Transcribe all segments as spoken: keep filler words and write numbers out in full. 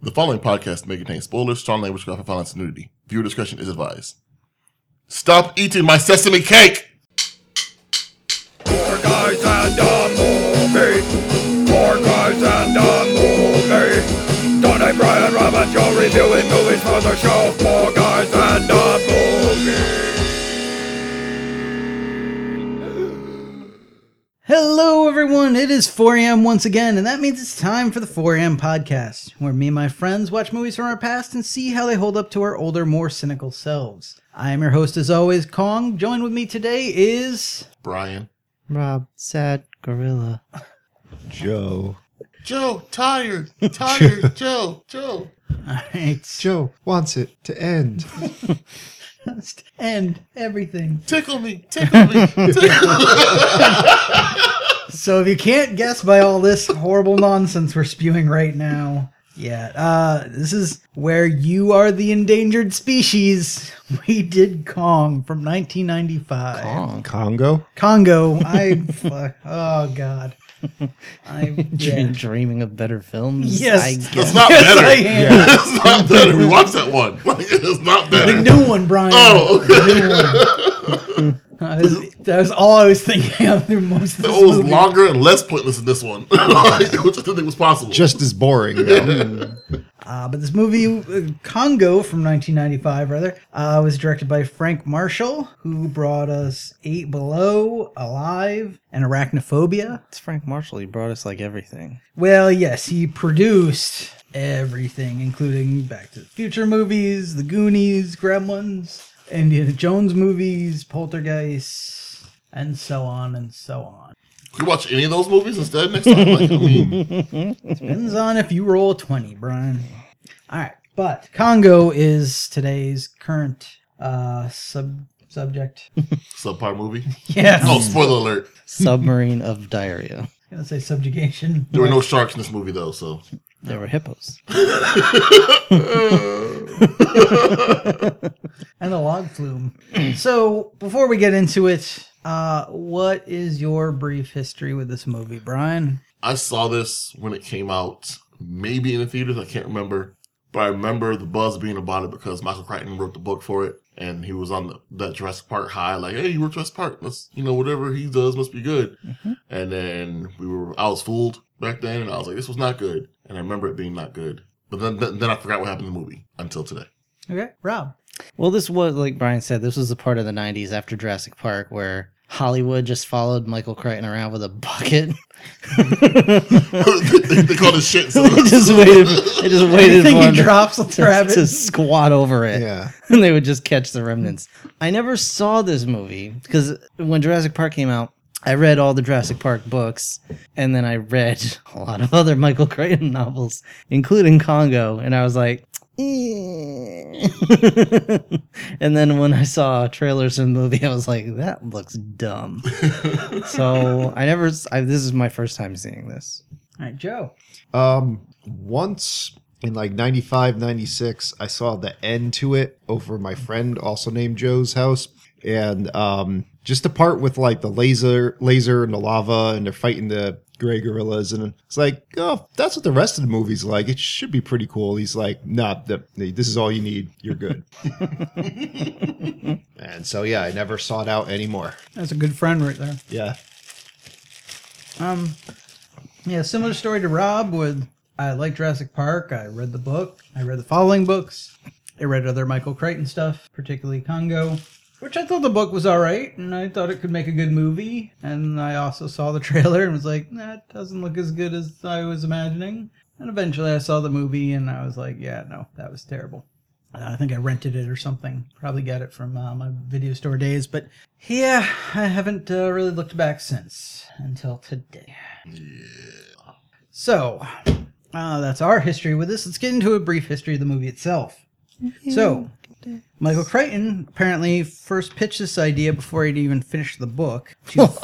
The following podcast may contain spoilers, strong language, graphic violence, and nudity. Viewer discretion is advised. Stop eating my sesame cake! Four guys and a movie. Four guys and a movie. Donnie, Brian, Rob, and Joe reviewing movies for the show. Four guys and a movie. Hello everyone, it is four a.m. once again, and that means it's time for the four a.m. podcast, where me and my friends watch movies from our past and see how they hold up to our older, more cynical selves. I am your host as always, Kong. Joined with me today is... Brian. Rob, sad gorilla. Joe. Joe, tired, tired, Joe, Joe. Alright. Joe wants it to end. Just end everything. Tickle me, tickle me, tickle me. So if you can't guess by all this horrible nonsense we're spewing right now, yeah, uh, this is where you are the endangered species. We did Kong from nineteen ninety-five. Kong. Congo? Congo. I, fuck, oh God. I'm yeah. Dreaming of better films? Yes. I It's guess. not Yes, better. I am. Yeah. It's not better. We watched that one. Like, it's not better. The new one, Brian. Oh, okay. The new one. Uh, that, was, that was all I was thinking of through most of It this was movie. longer and less pointless than this one, which I didn't think was possible. Just as boring, though. Uh, but this movie, uh, Congo, from nineteen ninety-five, rather, uh, was directed by Frank Marshall, who brought us Eight Below, Alive, and Arachnophobia. It's Frank Marshall. He brought us like everything. Well, yes, he produced everything, including Back to the Future movies, The Goonies, Gremlins, Indiana Jones movies, Poltergeist, and so on and so on. Can we watch any of those movies instead next time? Like, I mean, Depends on if you roll twenty, Brian. All right, but Congo is today's current uh, sub subject. subpar movie. Yeah, Oh, spoiler alert. Submarine of Diarrhea. I'm gonna say subjugation. There were no sharks in this movie, though, so. There were hippos. And the log flume. So before we get into it, uh, what is your brief history with this movie, Brian? I saw this when it came out, maybe in the theaters, I can't remember. But I remember the buzz being about it because Michael Crichton wrote the book for it. And he was on the, that Jurassic Park high, like, hey, you wrote Jurassic Park. Let's, you know, whatever he does must be good. Mm-hmm. And then we were, I was fooled back then. And I was like, this was not good. And I remember it being not good. But then, then, then I forgot what happened in the movie until today. Okay, Rob. Well, this was, like Brian said, this was the part of the nineties after Jurassic Park where Hollywood just followed Michael Crichton around with a bucket. they, they called it shit. So. They just waited. They just waited Anything for he him to, drops, let's to, grab it. to squat over it. Yeah. And they would just catch the remnants. I never saw this movie because when Jurassic Park came out, I read all the Jurassic Park books, and then I read a lot of other Michael Crichton novels, including Congo, and I was like, eh. And then when I saw trailers in the movie, I was like, that looks dumb. So I never, I, this is my first time seeing this. All right, Joe. Um, once in like ninety-five, ninety-six, I saw the end to it over my friend, also named Joe's house. And um, just the part with like the laser, laser and the lava, and they're fighting the gray gorillas, and it's like, oh, that's what the rest of the movie's like. It should be pretty cool. He's like, nah, the, this is all you need. You're good. And so yeah, I never sought out anymore. That's a good friend right there. Yeah. Um, yeah, similar story to Rob with I like Jurassic Park. I read the book. I read the following books. I read other Michael Crichton stuff, particularly Congo, which I thought the book was all right, and I thought it could make a good movie. And I also saw the trailer and was like, nah, it doesn't look as good as I was imagining. And eventually I saw the movie and I was like, yeah, no, that was terrible. I think I rented it or something. Probably got it from uh, my video store days. But yeah, I haven't uh, really looked back since until today. Yeah. So, uh, that's our history with this. Let's get into a brief history of the movie itself. So, Michael Crichton apparently first pitched this idea before he'd even finished the book.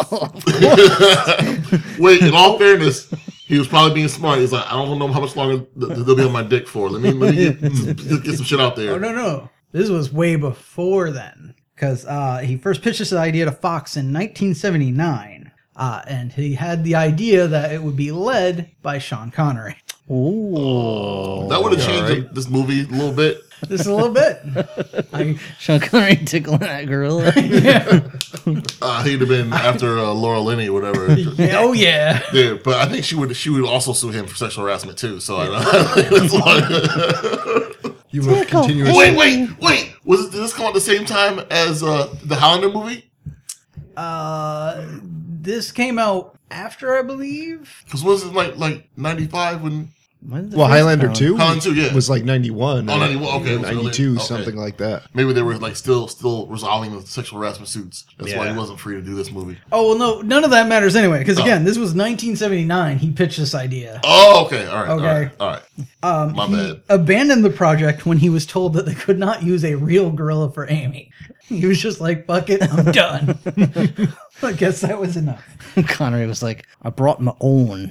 Wait, in all fairness, he was probably being smart. He's like, I don't know how much longer th- they'll be on my dick for. Let me let me get, some, get some shit out there. Oh, no, no. This was way before then. Because uh, he first pitched this idea to Fox in nineteen seventy-nine. Uh, and he had the idea that it would be led by Sean Connery. Ooh. That would have Yeah, changed right. this movie a little bit. Just a little bit. I, Sean Connery tickling that gorilla. Uh, he'd have been after uh, Laura Linney or whatever. yeah, oh yeah. Yeah, but I think she would she would also sue him for sexual harassment too. So I know. That's why. You will continuously. Wait, wait, wait! Was it, did this come out the same time as uh, the Highlander movie? Uh, this came out after, I believe. Because was it like like ninety-five when? When did the Well, first Highlander come out? two Highlander two, yeah. was like ninety-one. Oh, or- ninety-one, okay, it was early. ninety-two, Okay. something like that. Maybe they were like still still resolving the sexual harassment suits. That's why Yeah. he wasn't free to do this movie. Oh well, no, none of that matters anyway. Because Oh. again, this was nineteen seventy-nine. He pitched this idea. Oh, okay, all right, Okay. all right, all right. Um, My he bad. abandoned the project when he was told that they could not use a real gorilla for Amy. He was just like, "Fuck it, I'm done." I guess that was enough. Connery was like, I brought my own.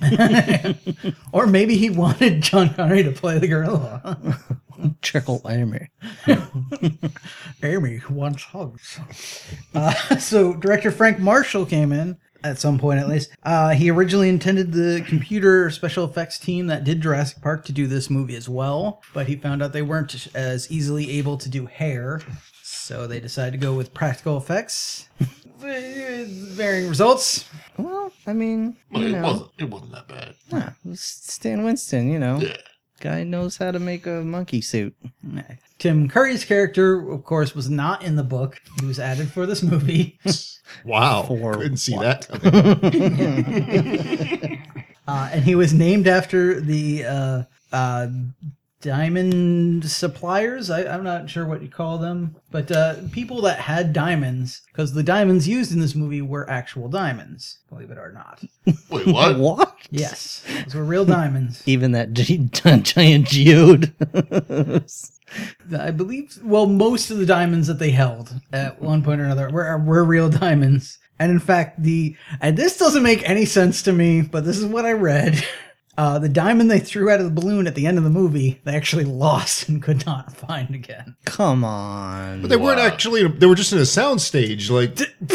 Or maybe he wanted John Connery to play the gorilla. Trickle Amy. Amy wants hugs. Uh, so director Frank Marshall came in at some point, at least. Uh, he originally intended the computer special effects team that did Jurassic Park to do this movie as well, but he found out they weren't as easily able to do hair, so they decided to go with practical effects. Varying results. Well, I mean, Well, you it know, wasn't it wasn't that bad. yeah, it was Stan Winston, you know. Yeah. Guy knows how to make a monkey suit. Tim Curry's character, of course, was not in the book. He was added for this movie. Wow. For Couldn't see what? that coming. Uh, and he was named after the uh, uh, diamond suppliers. I, I'm not sure what you call them, but uh, people that had diamonds, because the diamonds used in this movie were actual diamonds, believe it or not. Wait, what? What? Yes, those were real diamonds. Even that gi- giant geode. I believe, well, most of the diamonds that they held at one point or another were, were real diamonds. And in fact, the, and this doesn't make any sense to me, but this is what I read. Uh, the diamond they threw out of the balloon at the end of the movie, they actually lost and could not find again. Come on. But they weren't Wow. actually, they were just in a sound stage. Like,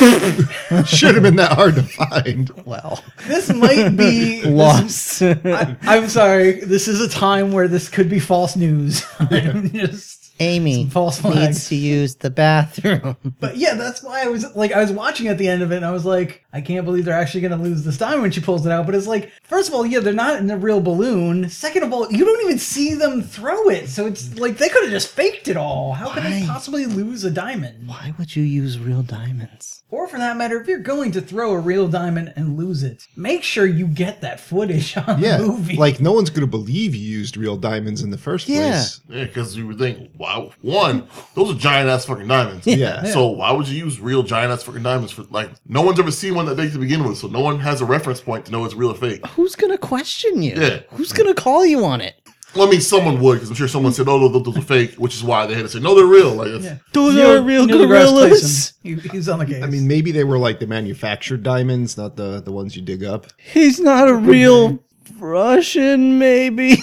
should have been that hard to find. Well, This might be lost. I, I'm sorry. This is a time where this could be false news. I'm just, Amy false flags. needs to use the bathroom. but yeah, that's why I was like, I was watching at the end of it, and I was like, I can't believe they're actually going to lose this diamond when she pulls it out. But it's like, first of all, yeah, they're not in a real balloon. Second of all, you don't even see them throw it, so it's like they could have just faked it all. How could they Why? possibly lose a diamond? Why would you use real diamonds? Or for that matter, if you're going to throw a real diamond and lose it, make sure you get that footage on Yeah. the movie. Like, no one's going to believe you used real diamonds in the first Yeah. place. Yeah, because you would think, wow, one, those are giant ass fucking diamonds. Yeah. So why would you use real giant ass fucking diamonds for like? No one's ever seen one that big to begin with, so no one has a reference point to know it's real or fake. Who's gonna question you? Yeah. Who's gonna call you on it? Well, I mean, someone would, because I'm sure someone said, "Oh, those, those are fake," which is why they had to say, "No, they're real." Like, it's, Yeah. Those Neil- are real Neil deGrasse gorillas. Tyson. He, he's on the case. I mean, maybe they were like the manufactured diamonds, not the, the ones you dig up. He's not a real Russian, maybe.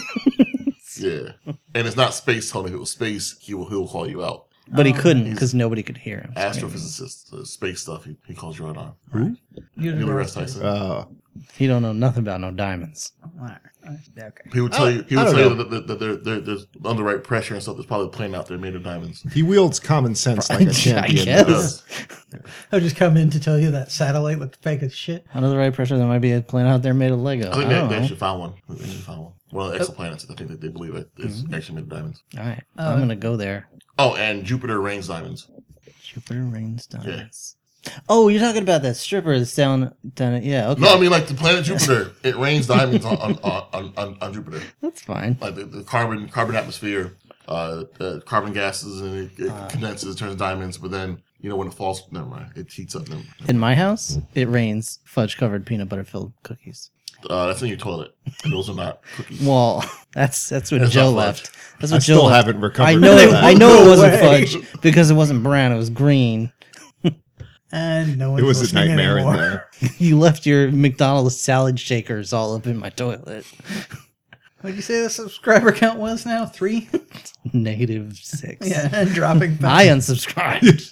yeah, and it's not space. Tony, if it was space, he will he'll call you out. But he couldn't because nobody could hear him. Astrophysicist, uh, space stuff. He, he calls you out on. Neil Neil deGrasse deGrasse Tyson. Uh, He don't know nothing about no diamonds. All right. Okay. He would tell I- you. He I would don't tell you know. that, that, that there, there, there's under right pressure and stuff. There's probably a plane out there made of diamonds. he wields common sense like a I champion. guess. does. I'll just come in to tell you that satellite looked fake as shit. Under the right pressure, there might be a plane out there made of Lego. I I, think they, don't they know. actually found one. They actually found one. One of the exoplanets. I think that they believe it is actually made of diamonds. All right, I'm gonna go there. Oh, and Jupiter rains diamonds. Jupiter rains diamonds. Oh, you're talking about that stripper that's down, down. At, yeah, okay, No, I mean like the planet Jupiter. It rains diamonds on on, on, on, on Jupiter. that's fine. Like the, the carbon carbon atmosphere, uh, uh, carbon gases, and it, it condenses, turns diamonds. But then you know when it falls, never mind, it heats up. Never, never. In my house, it rains fudge covered peanut butter filled cookies. Uh, that's in your toilet. And those are not cookies. Well, that's that's what That's Joe not fudge. left. That's I what Joe still left. haven't recovered. I know. from It, that. I know it wasn't way. fudge because it wasn't brown. It was green. And no one It was a nightmare in there. You left your McDonald's salad shakers all up in my toilet. What did you say the subscriber count was now? Three? Negative six. Yeah, and dropping fast. I unsubscribed.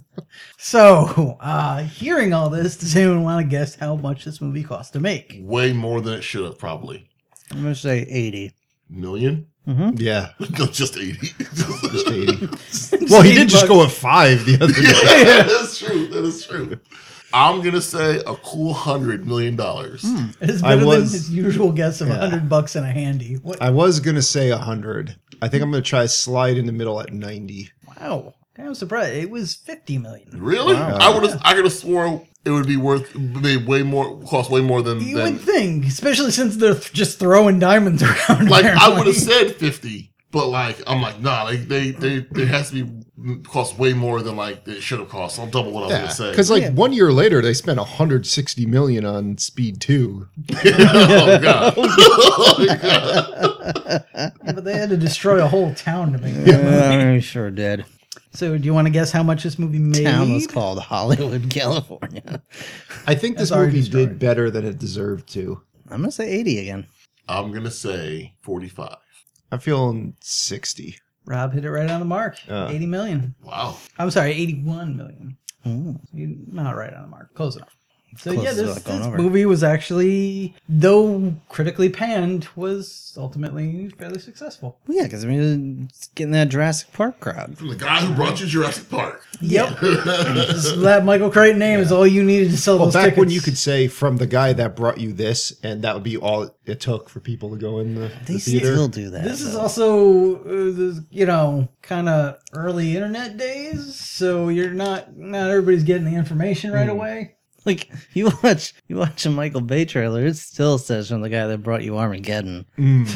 So, uh, hearing all this, does anyone want to guess how much this movie cost to make? Way more than it should have, probably. I'm gonna say eighty. Million? Yeah, No, just eighty. just eighty. Well, he did just go with five the other day. Yeah, that's true. That is true. I'm gonna say a cool hundred million dollars. It's I better was- than his usual guess of a yeah. hundred bucks and a handy. What? I was gonna say a hundred. I think I'm gonna try slide in the middle at ninety. Wow. I was surprised. It was fifty million. Really? Wow. I would have. I could have sworn it would be worth made way more, cost way more than. You than would think, especially since they're just throwing diamonds around. like I apparently. would have said fifty, but like I'm like nah. Like they they they has to be cost way more than like it should have cost. I'll double what I was Yeah, gonna say. because like Yeah. one year later they spent one hundred sixty million on Speed Two. oh god. oh god. Yeah, but they had to destroy a whole town to make that movie. I'm sure did. So, do you want to guess how much this movie made? Town was called Hollywood, California. I think this That's already movie destroyed. did better than it deserved to. I'm gonna say eighty again. I'm gonna say forty-five. I'm feeling sixty. Rob hit it right on the mark. Uh. eighty million. Wow. I'm sorry, eighty-one million. Ooh. You're not right on the mark. Close enough. So Close yeah, is this, like going this over. movie was actually, though critically panned, was ultimately fairly successful. Well, yeah, because I mean, it's getting that Jurassic Park crowd. From the guy who brought you Jurassic Park. Yep. Just that Michael Crichton name is all you needed to sell Well, those back tickets. when you could say from the guy that brought you this, and that would be all it took for people to go in the, They the theater. still do that. This is though. also, uh, the, you know, kind of early internet days, so you're not not everybody's getting the information right away. Like you watch you watch a Michael Bay trailer, it still says from the guy that brought you Armageddon. Mm.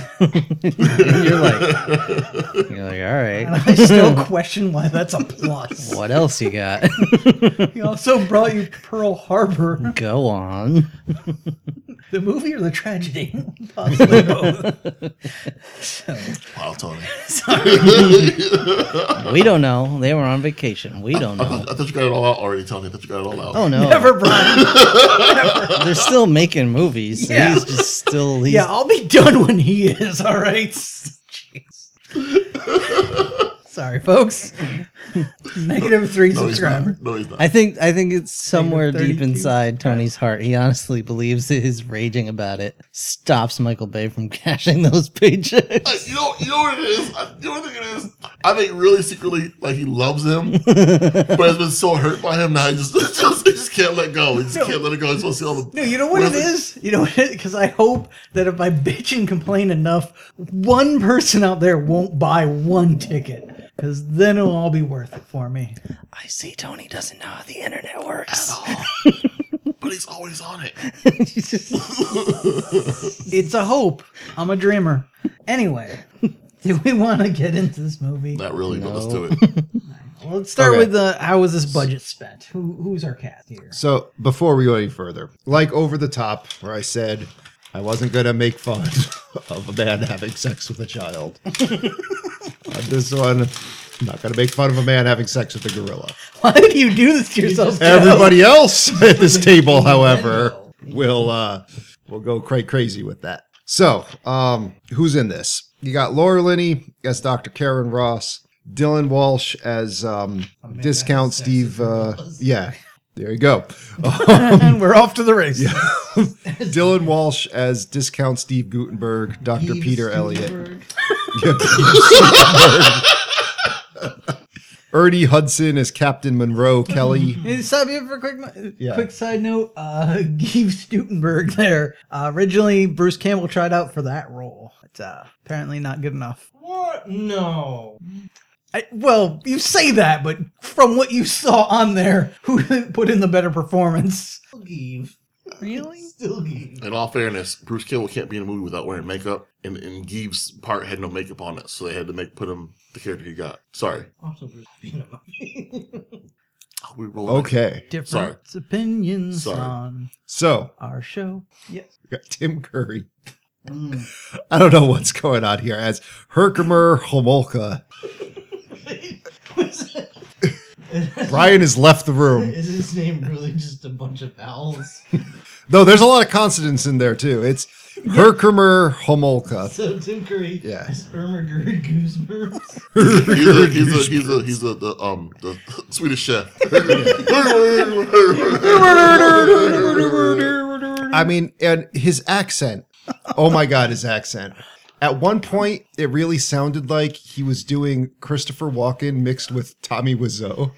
And you're like, you're like, all And right, I still question why that's a plus. what else you got? He also brought you Pearl Harbor, Go on. the movie or the tragedy, possibly both. So, Wow, Tony. We don't know. They were on vacation. We don't I know. thought, I thought you got it all out already, Tony. I thought you got it all out. Oh no, never, Brian. they're still making movies. So Yeah. He's just still. He's, Yeah, I'll be done when he is. All right. Jeez. Sorry, folks. Negative three no, he's not. subscribers. No, he's not. I think I think it's somewhere deep thirty-two. inside Tony's heart. He honestly believes that his raging about it stops Michael Bay from cashing those paychecks. Like, you know, you know what it is. I, you know what I think it is. I think really secretly, like he loves him, but has been so hurt by him now. He just, just he just can't let go. He just No. can't let it go. He's supposed to see all the. No, you know what it is? You know what it is? Because I hope that if I bitch and complain enough, one person out there won't buy one ticket. Because then it'll all be worth it for me. I see Tony doesn't know how the internet works. But he's always on it. He's just- It's a hope. I'm a dreamer. Anyway, do we want to get into this movie? Not really, but let's No. do it. Well, let's start Okay. with uh, how was this budget spent? Who, who's our cast here? So before we go any further, like Over the Top, where I said I wasn't gonna make fun of a man having sex with a child. On this one, I'm not gonna make fun of a man having sex with a gorilla. Why did you do this to yourself? Joe? Everybody else at this table, however, will uh will go quite crazy with that. So, um, who's in this? You got Laura Linney as Doctor Karen Ross, Dylan Walsh as um, Discount Steve. Uh, yeah, there you go. And we're off to the race. Dylan Walsh as Discount Steve Gutenberg, Doctor Peter Elliott. Ernie Hudson as Captain Monroe Kelly. Hey, stop you for a quick, mo- Yeah. quick side note. Uh, Geeve Stutenberg there. Uh, originally, Bruce Campbell tried out for that role. But uh, apparently not good enough. What? No. I, well, you say that, but from what you saw on there, who put in the better performance? Geeve. Really? Still Geeve. In all fairness, Bruce Campbell can't be in a movie without wearing makeup, and, and Geeve's part had no makeup on it, so they had to make put him the character he got. Sorry. Also, Bruce being a movie. Oh, we roll Okay, Different Sorry. opinions Sorry. on so our show. Yes. we got Tim Curry. I don't know what's going on here as Herkimer Homolka. Brian has left the room. Is his name really just a bunch of vowels? No, there's a lot of consonants in there too. It's Herkimer Homolka. So Tim Curry Yeah. is Ermiger Goosebumps. He's a, he's a, he's a, he's a, the, um, the Swedish chef. I mean, and his accent. Oh my God, his accent. At one point, it really sounded like he was doing Christopher Walken mixed with Tommy Wiseau.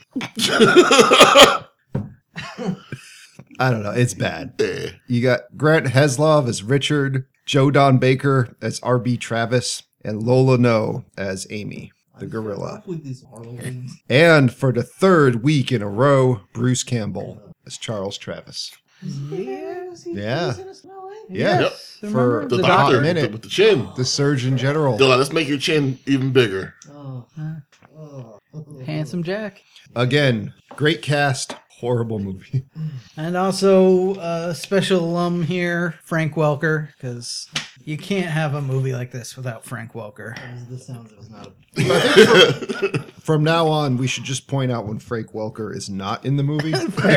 I don't know. It's bad. Eh. You got Grant Heslov as Richard, Joe Don Baker as R B Travis, and Lola No as Amy, the gorilla. With these hormones. And for the third week in a row, Bruce Campbell as Charles Travis. Yeah. Yeah. Yeah. Yes. Yep. Remember The, The doctor hot minute. with the chin. The Surgeon General. They're like, let's make your chin even bigger. Oh. Oh. Handsome Jack. Again, great cast, horrible movie. And also uh, special alum here, Frank Welker, because you can't have a movie like this without Frank Welker. This sounds it was not a. From now on, we should just point out when Frank Welker is not in the movie.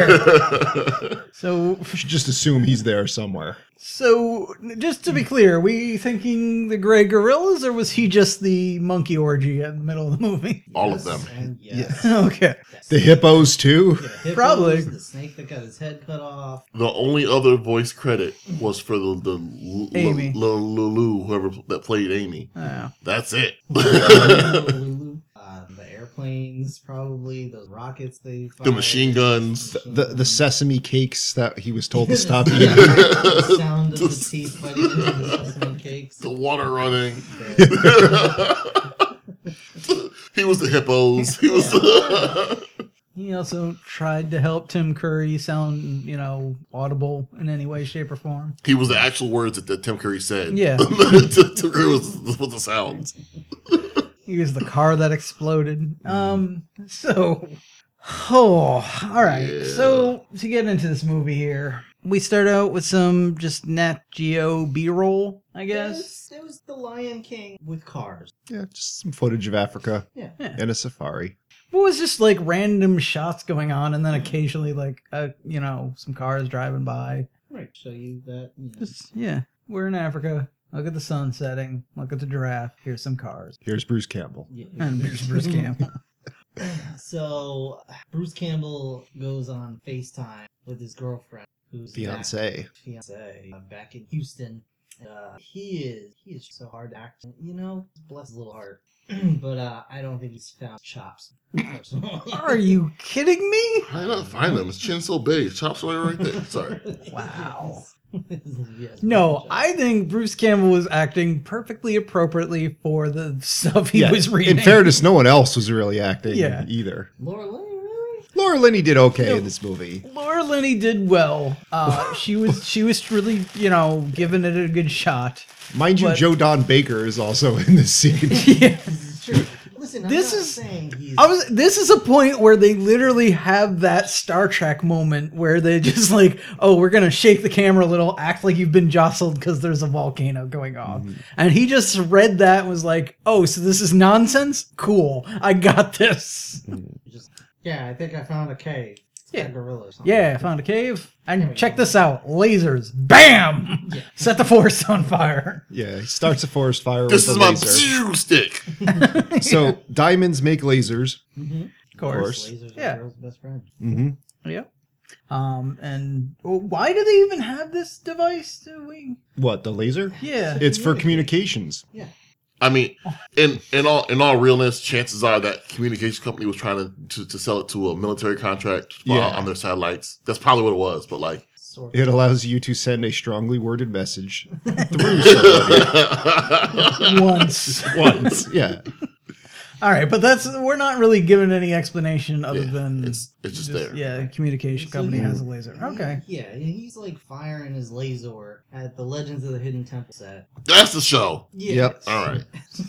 So, We should just assume he's there somewhere. so just to be clear, are we thinking the Grey Gorillas, or was he just the monkey orgy in the middle of the movie? All of them. And yes. Okay. The hippos, too. The hippos, Probably. The snake that got his head cut off. The only other voice credit was for the the L- Amy. L- L- Lulu, whoever that played Amy. Oh. That's it. Lulu. Uh, the airplanes, probably those rockets they. The fired. machine guns. The the sesame cakes that he was told to stop eating. The sound of the teeth biting into the sesame cakes. The water running. He was the hippos. He was the He also tried to help Tim Curry sound, you know, audible in any way, shape, or form. he was the actual words that, that Tim Curry said. Yeah. Tim Curry was, was the sounds. He was the car that exploded. Um, so, oh, all right. Yeah. So to get into this movie here, we start out with some just Nat Geo B-roll, I There guess. was, there was the Lion King with cars. Yeah, just some footage of Africa Yeah. and a safari. It was just like random shots going on, and then occasionally like, uh, you know, some cars driving by. Right. Show you that. You know. Just yeah, we're in Africa. Look at the sun setting. Look at the giraffe. Here's some cars. Here's Bruce Campbell. Yeah. And there's Bruce Campbell. So Bruce Campbell goes on FaceTime with his girlfriend, who's Fiance. back, fiance uh, back in Houston. Uh, he is he is so hard to act. You know, bless his little heart. But uh, I don't think he's found chops. Personally. Are you kidding me? I did not find him. His chin's so big. His chops are right there. Sorry. Wow. Yes, No, chops. I think Bruce Campbell was acting perfectly appropriately for the stuff he Yeah, was reading. in fairness, no one else was really acting Yeah. either. Laura Linney, really? Laura Linney did okay No. in this movie. Laura Linney did well. Uh, she was she was really, you know, giving it a good shot. Mind you, But- Joe Don Baker is also in this scene. Yeah. This is true. Listen, I'm This not is- saying he's. I was. This is a point where they literally have that Star Trek moment where they just like, oh, we're gonna shake the camera a little, act like you've been jostled because there's a volcano going off, and he just read that and was like, oh, so this is nonsense. Cool, I got this. just, yeah, I think I found a cave. It's got Yeah. gorilla or something. Yeah, I found a cave, There we and check go. this out: lasers, bam, set the forest on fire. Yeah, he starts a forest fire This with is a my laser. stick. So diamonds make lasers. Of course, Lasers are yeah. the girl's best friend. Mm-hmm. Yep. Um, and well, why do they even have this device? Do we? What, the laser? Yeah. It's for communications. Yeah. I mean, in in all in all realness, chances are that communication company was trying to to, to sell it to a military contract uh, Yeah. on their satellites. That's probably what it was. But like, Sort of. It allows you to send a strongly worded message through somebody Once. once. Yeah. All right, but that's we're not really given any explanation other Yeah, than it's it's just, there. Yeah, communication So company you- has a laser. Okay. Yeah, and he's like firing his laser at the Legends of the Hidden Temple set. That's the show. Yeah. Yep. All right.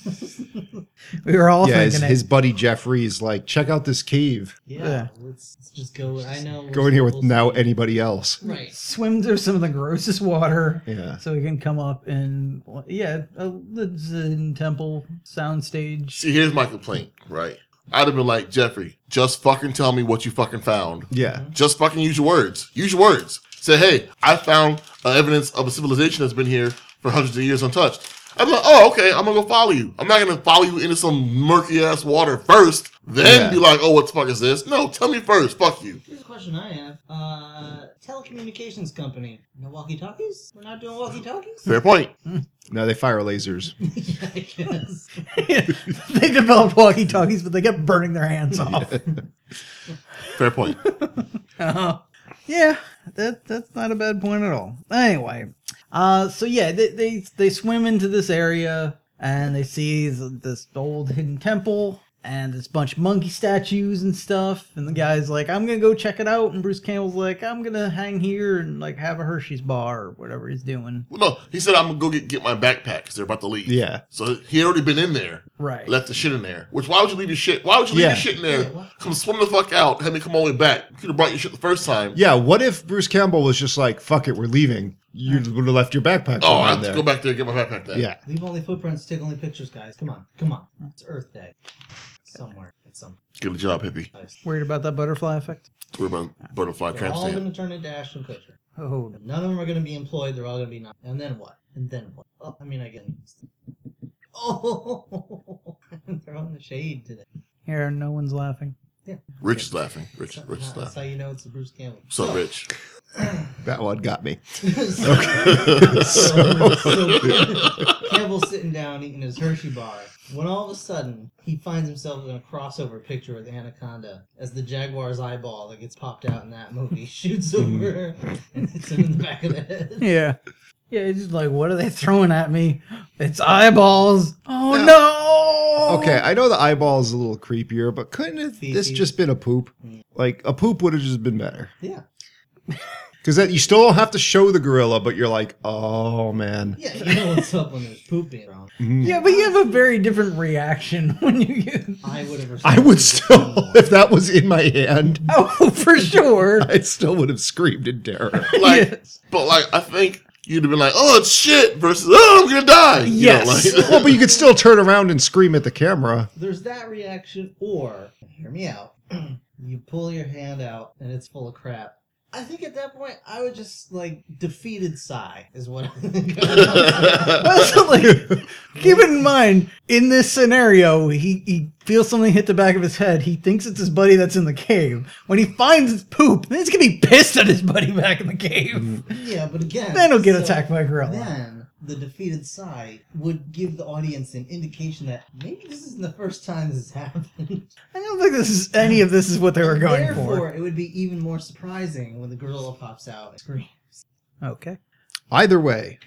We were all Yeah, his, thinking his it. buddy Jeffrey's like, check out this cave. Yeah, Yeah. Let's, let's just go. I know. we're Go in here with supposed now to- anybody else. Right. Swim through some of the grossest water Yeah. so we can come up and yeah, uh, the Zen Temple soundstage. See, here's my complaint. Right. I'd have been like, Jeffrey, just fucking tell me what you fucking found. Yeah. Just fucking use your words. Use your words. Say, hey, I found uh, evidence of a civilization that's been here for hundreds of years untouched. I'm like, oh, okay, I'm gonna go follow you. I'm not gonna follow you into some murky ass water first, then Yeah. be like, oh, what the fuck is this? No, tell me first. Fuck you. Here's a question I have. Uh, telecommunications company. No walkie-talkies? We're not doing walkie-talkies? Fair point. No, they fire lasers. Yeah, I guess. They developed walkie-talkies, but they kept burning their hands off. Fair point. Uh, yeah, that that's not a bad point at all. Anyway, uh, so yeah, they they, they swim into this area and they see this old hidden temple and this bunch of monkey statues and stuff. And the guy's like, "I'm gonna go check it out," and Bruce Campbell's like, "I'm gonna hang here and like have a Hershey's bar or whatever he's doing." Well, no, he said I'm gonna go get, get my backpack because they're about to leave. Yeah. So he had already been in there. Right. Left the shit in there. Which why would you leave your shit? Why would you leave Yeah. your shit in there? Yeah, what? Come swim the fuck out, have me come all the way back. You could have brought your shit the first time. Yeah, what if Bruce Campbell was just like, fuck it, we're leaving? You would have left your backpack Oh, I behind have to there. go back there and get my backpack then. Yeah. Leave only footprints, take only pictures, guys. Come on, come on. It's Earth Day. Somewhere. It's some Get a job, hippie. place. Worried about that butterfly effect? We're about butterfly They're all tramp going to turn into Ashton Kutcher. Oh, None of them are going to be employed. They're all going to be not. And then what? And then what? Oh, I mean, I get. Oh, they're on the shade today. here, no one's laughing. Rich is laughing. Rich, That's Rich is how- that's how laughing. you know it's a Bruce Campbell. What's up, Rich? That one got me. so, so Campbell's sitting down eating his Hershey bar when all of a sudden he finds himself in a crossover picture with Anaconda as the Jaguar's eyeball that gets popped out in that movie shoots over and hits him in the back of the head. Yeah. Yeah, it's just like, what are they throwing at me? It's eyeballs. Oh, Yeah. no. Okay, I know the eyeball is a little creepier, but couldn't it, this Feces. just been a poop? Like, a poop would have just been better. Yeah. Because that you still don't have to show the gorilla, but you're like, oh, man. Yeah, you know what's up when there's poop being around. Yeah, but you have a very different reaction when you get. I would have I would still, if that was in my hand, Oh, for sure. I still would have screamed in terror. Like, Yes. but like, I think you'd have been like, "Oh, it's shit," versus, "Oh, I'm gonna die." You Yes. know, like, Well, but you could still turn around and scream at the camera. There's that reaction, or, hear me out, you pull your hand out and it's full of crap. I think at that point, I would just, like, defeated sigh, is what I think. Also, like, keep it in mind, in this scenario, he, he feels something hit the back of his head. He thinks it's his buddy that's in the cave. When he finds his poop, then he's going to be pissed at his buddy back in the cave. Yeah, but again... Then he'll get so attacked by a gorilla. Then, the defeated sigh would give the audience an indication that maybe this isn't the first time this has happened. I don't think this is any of this is what they were going Therefore, for. it would be even more surprising when the gorilla pops out and screams. Okay. Either way,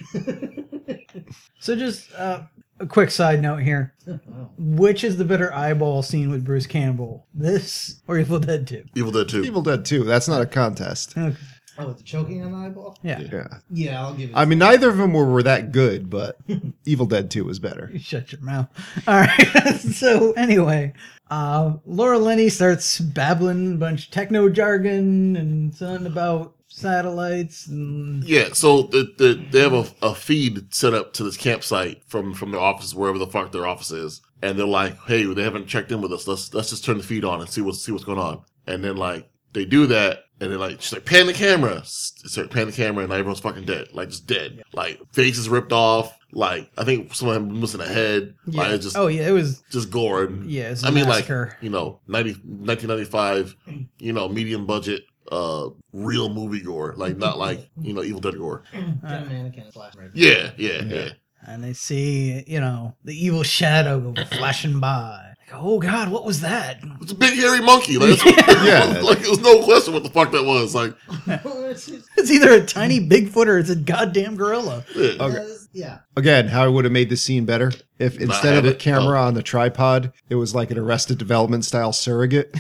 So just uh, a quick side note here. Oh. Which is the better eyeball scene with Bruce Campbell? This or Evil Dead two? Evil Dead two. Evil Dead two, that's not a contest. Okay. Oh, with the choking on the eyeball? Yeah. Yeah. Yeah, I'll give it. I mean, neither of them were, were that good, but Evil Dead two was better. You shut your mouth. All right. So anyway, uh, Laura Linney starts babbling a bunch of techno jargon and something about satellites and Yeah, so the, the, they have a, a feed set up to this campsite from, from their office, wherever the fuck their office is, and they're like, "Hey, they haven't checked in with us. Let's let's just turn the feed on and see what's see what's going on." And then like they do that, and then like she's like, "Pan the camera." Start pan the camera, and everyone's fucking dead, like just dead, like faces ripped off. Like I think someone missing a head. yeah. Like it's just Oh yeah, it was just gore. And, yeah. It's a I mean, massacre. like you know, ninety, nineteen ninety-five, you know, medium budget, uh, real movie gore, like not like you know, Evil Dead gore. Got a mannequin flash right Yeah, yeah, yeah. And they see, you know, the evil shadow go flashing by. Like, oh God, what was that? It's a big hairy monkey. Like, it's- Yeah. like it was no question what the fuck that was. Like, It's either a tiny Bigfoot or it's a goddamn gorilla. yeah. Okay. Yeah. Again, how I would have made this scene better if instead had of a it. camera Oh. on the tripod, it was like an Arrested Development style surrogate.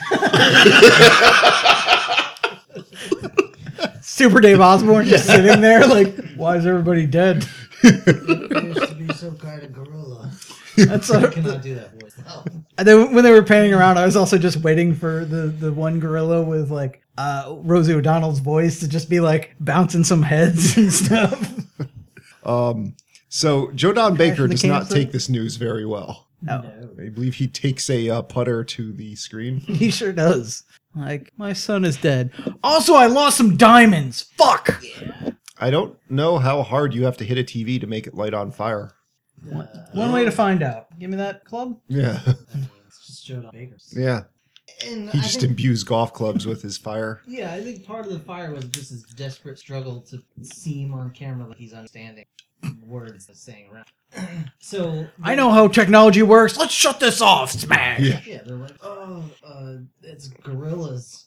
Super Dave Osborne just sitting there, like, why is everybody dead? There used to be some kind of gorilla. That's I what, cannot do that voice. No. and then when they were panning around, I was also just waiting for the, the one gorilla with like uh, Rosie O'Donnell's voice to just be like bouncing some heads and stuff. Um, so Joe Don Baker in the does not campsite? take this news very well. No, I believe he takes a uh, putter to the screen. he sure does. Like, my son is dead. Also, I lost some diamonds. Fuck. I don't know how hard you have to hit a T V to make it light on fire. One way to find out. Give me that club. Yeah. It's just Joe Don Baker. Yeah. And He I just think- imbues golf clubs with his fire. Yeah, I think part of the fire was just his desperate struggle to seem on camera like he's understanding words that's saying around. So I know how technology works. Let's shut this off. Smash. Yeah. Yeah, they're like, oh, uh, it's gorillas.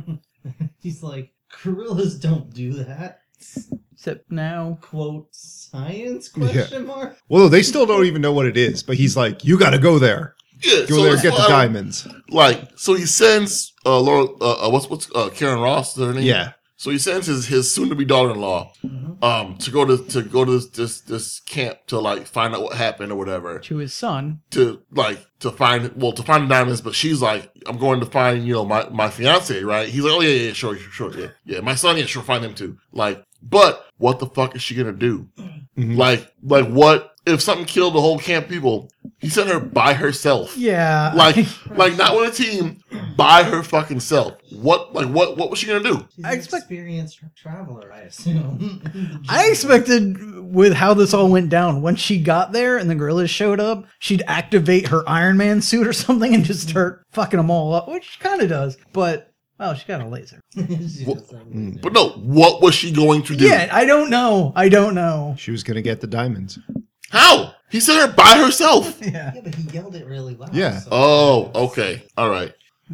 He's like, gorillas don't do that. Except now. Quote science question mark. Well, they still don't even know what it is, but he's like, "You got to go there. Yeah, Go so there, it's get the like- diamonds." Like, so he sends uh, Laura, uh, uh, what's what's uh, Karen Ross, is her name? Yeah. So he sends his, his soon to be daughter in law, um, to go to to go to this, this this camp to like find out what happened or whatever. To his son. To like to find well to find the diamonds, but she's like, I'm going to find you know my my fiance, right? He's like, oh yeah yeah sure sure sure yeah yeah my son yeah sure find him too. Like, but what the fuck is she gonna do? Mhm. Like like what if something killed the whole camp people? He sent her by herself. Yeah. Like, like not with a team, by her fucking self. What, like, what, what was she gonna do? She's I an expect- experienced tra- traveler, I assume. I expected with how this all went down, when she got there and the gorillas showed up, she'd activate her Iron Man suit or something and just start fucking them all up, which she kind of does. But, well, she got a laser. She does have a laser. But no, what was she going to do? Yeah, I don't know. I don't know. She was gonna get the diamonds. How? He sent her by herself. Yeah. Yeah, but he yelled it really loud. Yeah. so- Oh, okay, all right.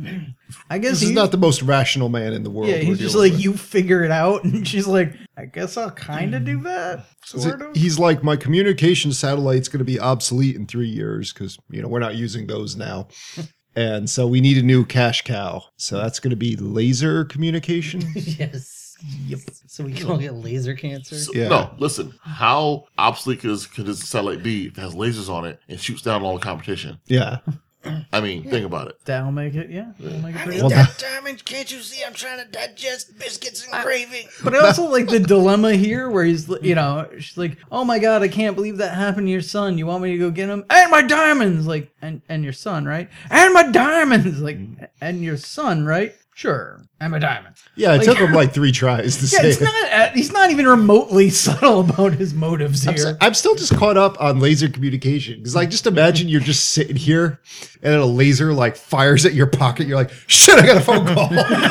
I guess This is he- not the most rational man in the world. Yeah, we're he's just dealing like, with. you figure it out. And she's like, I guess I'll kind of do that. Is Sort it- of. He's like, my communication satellite's going to be obsolete in three years because you know we're not using those now, and so we need a new cash cow. So that's going to be laser communication. Yes. Yep. So we don't get laser cancer. So, Yeah. No, listen. How obsolete could his, could his satellite be if it has lasers on it and shoots down all the competition? Yeah, I mean, think about it. That'll make it, yeah. That'll make it pretty Well, good. diamond, can't you see I'm trying to digest biscuits and gravy? But I also like the dilemma here where he's, you know, she's like, oh my God, I can't believe that happened to your son. You want me to go get him? And my diamonds! Like, and, and your son, right? And my diamonds! Like, and your son, right? Sure. And my diamonds. yeah. It Like- took him like three tries to Yeah, say it's it. not, uh, he's not even remotely subtle about his motives I'm, here. s- I'm still just caught up on laser communication because, like, just imagine you're just sitting here and then a laser like fires at your pocket. You're like, shit, I got a phone call.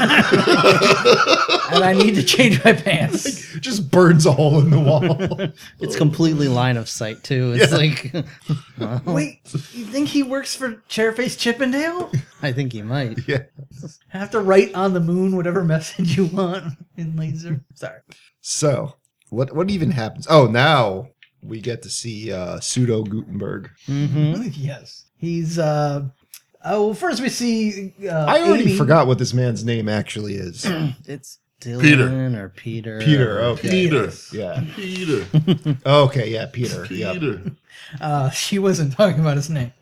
And I need to change my pants. Just burns a hole in the wall. It's completely line of sight too. It's Yeah. like, Wait, you think he works for Chairface Chippendale? I think you might. Yeah. Have to write on the moon whatever message you want in laser. Sorry. So what what even happens? Oh, now we get to see uh, pseudo Gutenberg. Mm-hmm. Yes. He's, uh, oh, well, first we see, uh, I already Amy. forgot what this man's name actually is. It's Dylan Peter. or Peter. Peter. or- Okay. Peter. Yeah. Peter. Okay. Yeah. Peter. Yeah. Peter. Uh, she wasn't talking about his name.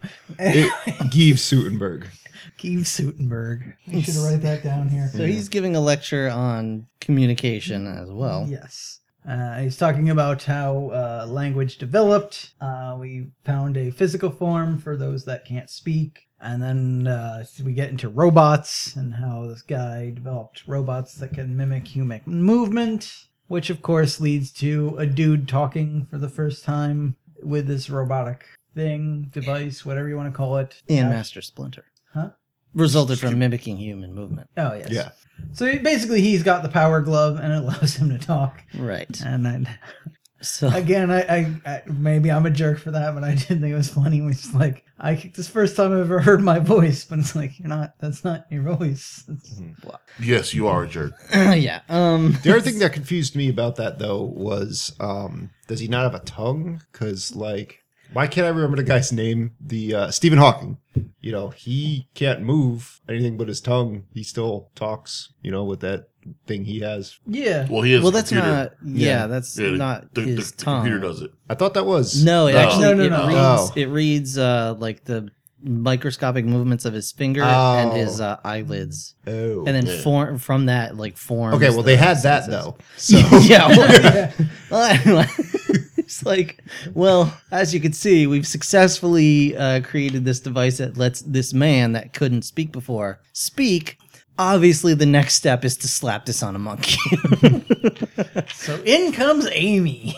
Guy Sutenberg. Keith Sutenberg. You should write that down here. So he's giving a lecture on communication as well. Yes. Uh, he's talking about how uh, language developed. Uh, we found a physical form for those that can't speak. And then uh, we get into robots and how this guy developed robots that can mimic human movement, which of course leads to a dude talking for the first time with this robotic thing, device, whatever you want to call it. And Uh, Master Splinter. Huh? Resulted from mimicking human movement. Oh, yes. Yeah. So he- basically, he's got the power glove and it allows him to talk. Right. And I, So again, I, I, I maybe I'm a jerk for that, but I did think it was funny. When it's like, I this is the first time I've ever heard my voice, but it's like, you're not. That's not your voice. It's, Yes, you are a jerk. yeah. Um The other thing that confused me about that though was, um, does he not have a tongue? Because like, why can't I remember the guy's name? The uh, Stephen Hawking. You know, he can't move anything but his tongue. He still talks. You know, with that thing he has. yeah. Well, he is. well a that's computer. not yeah, Yeah. that's Yeah, the- not the, his the, the tongue. computer does it. I thought that was No, it No. actually No, no, it no. reads Oh. it reads uh like the microscopic movements of his finger Oh. and his uh, eyelids. Oh. And then Yeah. form from that like forms. Okay, well the they had that sentences. though. So yeah. Well, well, it's like, well, as you can see, we've successfully uh, created this device that lets this man that couldn't speak before speak. Obviously, the next step is to slap this on a monkey. So in comes Amy.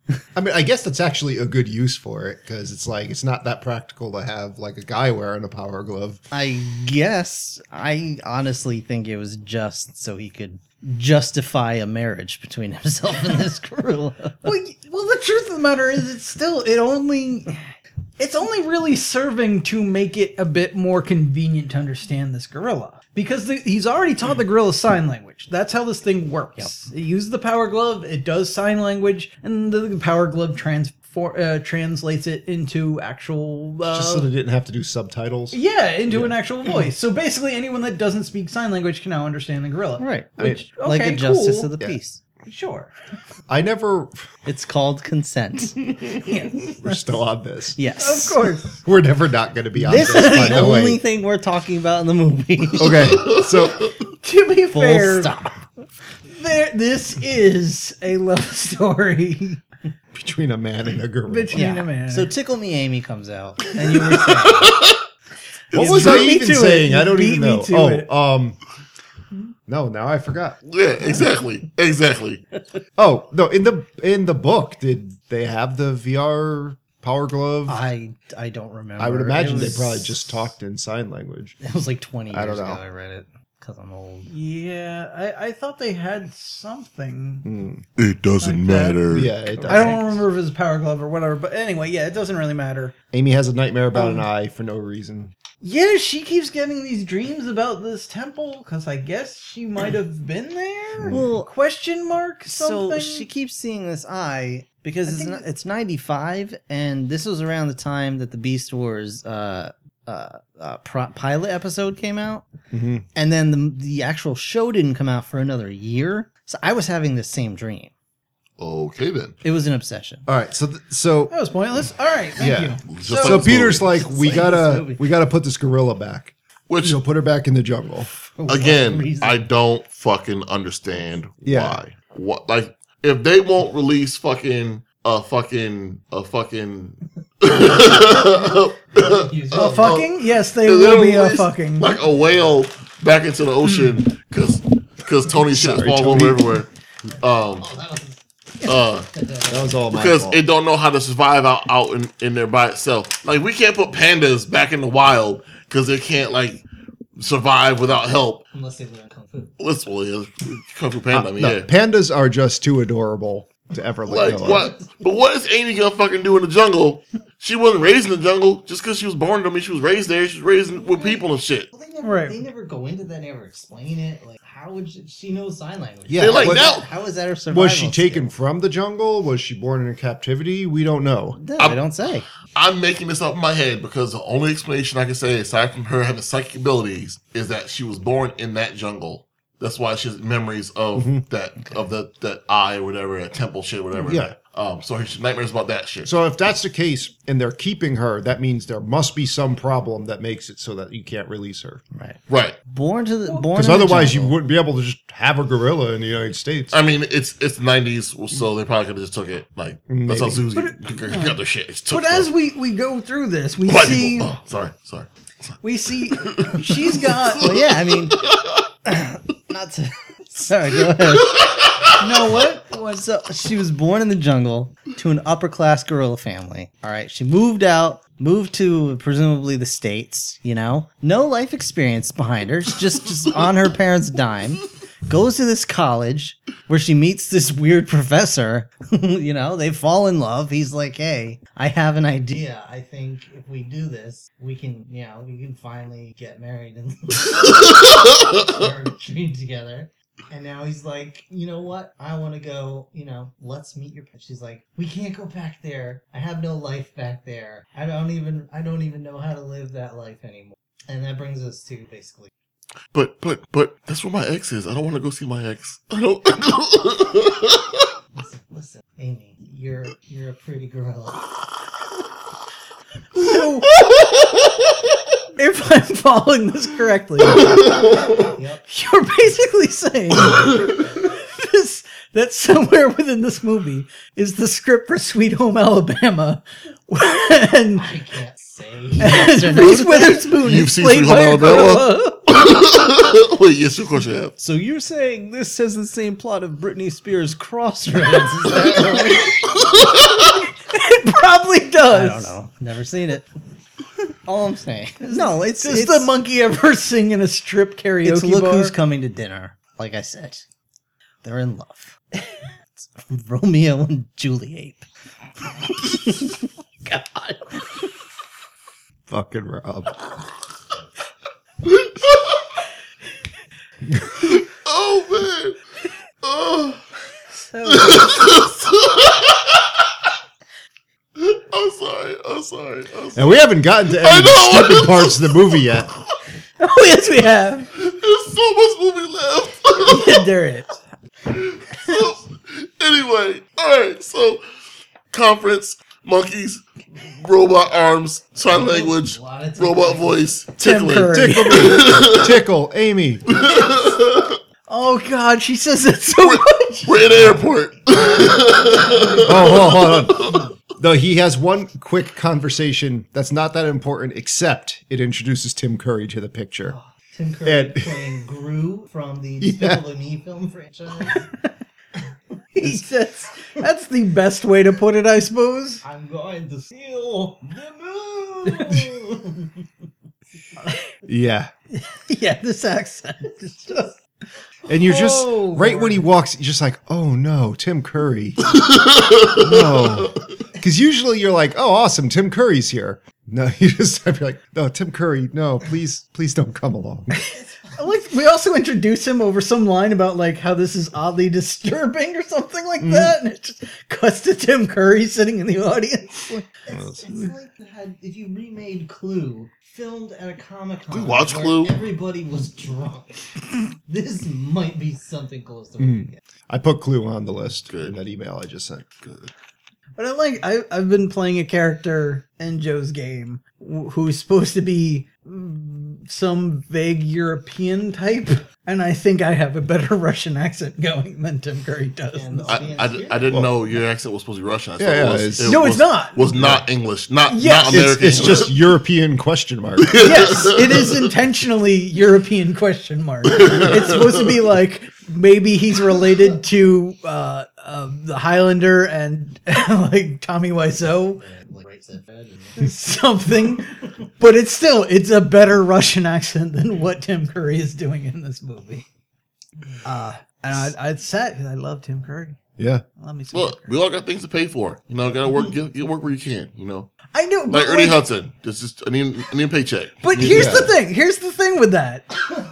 I mean, I guess that's actually a good use for it because it's like it's not that practical to have like a guy wearing a power glove. I guess I honestly think it was just so he could justify a marriage between himself and this gorilla. Well, y- well, the truth of the matter is, it's still it only it's only really serving to make it a bit more convenient to understand this gorilla because the, he's already taught the gorilla sign language. That's how this thing works. It uses the power glove. It does sign language, and the, the power glove transfor- uh, translates it into actual. Uh, Just so they didn't have to do subtitles. Yeah, into an actual voice. So basically, anyone that doesn't speak sign language can now understand the gorilla. Right. Which, like okay, a justice cool. of the Yeah. peace. Sure. I never. It's called consent. Yes. We're still on this. Yes. Of course. We're never not going to be on This this. is by the the way. only thing we're talking about in the movie. Okay, so To be Full fair, stop. there, this is a love story between a man and a gorilla. between a man. So Tickle Me Amy comes out, and you were saying, What You was beat I me even to it. saying? You I don't beat even me know. to Oh, it. um, no, now I forgot. Yeah, exactly, exactly. Oh no, in the in the book, did they have the V R power glove? I I don't remember. I would imagine It they was- probably just talked in sign language. It was like twenty years I don't know. ago. I read it because I'm old. yeah, I, I thought they had something. It doesn't Like that. matter. Yeah, it does. I don't remember if it was a power glove or whatever, but anyway, yeah, it doesn't really matter. Amy has a nightmare about Um, an eye for no reason. Yeah, she keeps getting these dreams about this temple because I guess she might have been there. Well, question mark something. So she keeps seeing this eye because I it's think not, it's ninety-five, and this was around the time that the Beast Wars uh, uh, uh, pro- pilot episode came out, Mm-hmm. and then the the actual show didn't come out for another year. So I was having the same dream. Okay then. It was an obsession. All right, so th- so That was pointless. All right, thank yeah, you. Just So- like so this Peter's movie. like, we like gotta this movie. we gotta put this gorilla back. Which You know, put her back in the jungle. For what again, reason? I don't fucking understand Yeah. why. What like if they won't release fucking a fucking a fucking A fucking? Yes, they They will don't be a release, fucking. like a whale back into the ocean because because Tony's shit is Sorry, falling Tony. over everywhere. Um, uh, That was all my because fault. it don't know how to survive out, out in, in there by itself. Like we can't put pandas back in the wild because they can't like survive without help. Unless they learn kung fu. Let's well, yeah, Kung Fu Panda. I mean, Uh, no, yeah. pandas are just too adorable to ever let Like go of. what? But what is Amy gonna fucking do in the jungle? She wasn't raised in the jungle just because she was born. I mean, she was raised there. She was raised with people and shit. Well, they never, Right. they never go into that, never explain it. Like, how would she, she know sign language? Yeah, They're like, was, no. How is that her survival? was she taken skill? from the jungle? Was she born in captivity? We don't know. No, I'm- I don't say. I'm making this up in my head because the only explanation I can say, aside from her having psychic abilities, is that she was born in that jungle. That's why she has memories of Mhm. that of that that eye or whatever, a temple shit, whatever. Yeah. Um. So she nightmares about that shit. So if that's the case and they're keeping her, that means there must be some problem that makes it so that you can't release her. Right. Right. Born to the born. Because in the otherwise, you jungle. wouldn't be able to just have a gorilla in the United States. I mean, it's it's the nineties, so they probably could have just took it. Like that's how Maybe. zoos get, got their shit. It's took But as stuff. we, we go through this, we White see people. Oh, sorry, sorry. we see she's got Well, yeah. I mean, not to. Sorry. Go ahead. no what? What? So she was born in the jungle to an upper class gorilla family. All right. She moved out, moved to presumably the States, you know? No life experience behind her. She's just just on her parents' dime. Goes to this college where she meets this weird professor. You know, they fall in love. He's like, "Hey, I have an idea. I think if we do this, we can, you know, we can finally get married and start a dream together." And now he's like, you know what? I want to go, you know, let's meet your parents. She's like, we can't go back there. I have no life back there. I don't even, I don't even know how to live that life anymore. And that brings us to basically. But but but that's where my ex is. I don't want to go see my ex. I don't. Listen, listen, Amy, you're, you're a pretty gorilla. So, if I'm following this correctly, Yep. you're basically saying this, that somewhere within this movie is the script for Sweet Home Alabama, and, I can't say. yes or and no Reese to that. Witherspoon You've is seen played Sweet by Home a Alabama? gorilla. Wait, yes, of course you have. So you're saying this has the same plot of Britney Spears' Crossroads? Is that right? It probably does. I don't know. Never seen it. All I'm saying. No, it's Does it's, the monkey ever sing in a strip karaoke it's look bar? who's coming to dinner. Like I said, they're in love. It's Romeo and Juliet. God. Fucking Rob. Oh man. Oh. So, I'm sorry. I'm sorry. I'm sorry. And we haven't gotten to any of the know. stupid parts of the movie yet. oh yes, we have. There's so much movie left. There is. So, anyway, all right. So, conference, monkeys, robot arms, sign language, lot of robot voice, Tim tickling. Curry. Tickle, tickle, Amy. Oh God, she says it so much. We're in the airport. Oh, hold on, hold on. No, he has one quick conversation that's not that important, except it introduces Tim Curry to the picture. Tim Curry And- playing Gru from the Yeah. Despicable Me film franchise. He says that's the best way to put it, I suppose. I'm going to steal the moon. Yeah. Yeah, this accent is just. And you're just, Oh, right when he walks, you're just like, oh no, Tim Curry. No. Because usually you're like, oh, awesome, Tim Curry's here. No, you just have to be like, no, Tim Curry, no, please, please don't come along. Like we also introduce him over some line about like how this is oddly disturbing or something like that, and it just cuts to Tim Curry sitting in the audience. It's, it's like the, had, if you remade Clue, filmed at a Comic Con. We watched where Clue. Everybody was drunk. This might be something close to what Mm. we get. I put Clue on the list Good. in that email I just sent. Good. But I like I I've been playing a character in Joe's game wh- who's supposed to be mm, some vague European type, and I think I have a better Russian accent going than Tim Curry does. And the I, audience I, here? I didn't Well- know your accent was supposed to be Russian. I Yeah, thought yeah, it was, it's- it No, was, it's not. Was not English. Not, Yes. not It's, American it's English. just European question mark. Yes, it is intentionally European question mark. It's supposed to be like maybe he's related to uh, uh, the Highlander and like Tommy Wiseau, Like, right said Fred and- something. But it's still it's a better Russian accent than what Tim Curry is doing in this movie. Uh, and I, I'd sad because I love Tim Curry. Yeah. Let me see. Look, we all got things to pay for. You know, gotta work, get, get work where you can. You know, I know, like but Ernie like, Hudson. This is I need, I need a paycheck. But Need- here's Yeah. the thing. Here's the thing with that.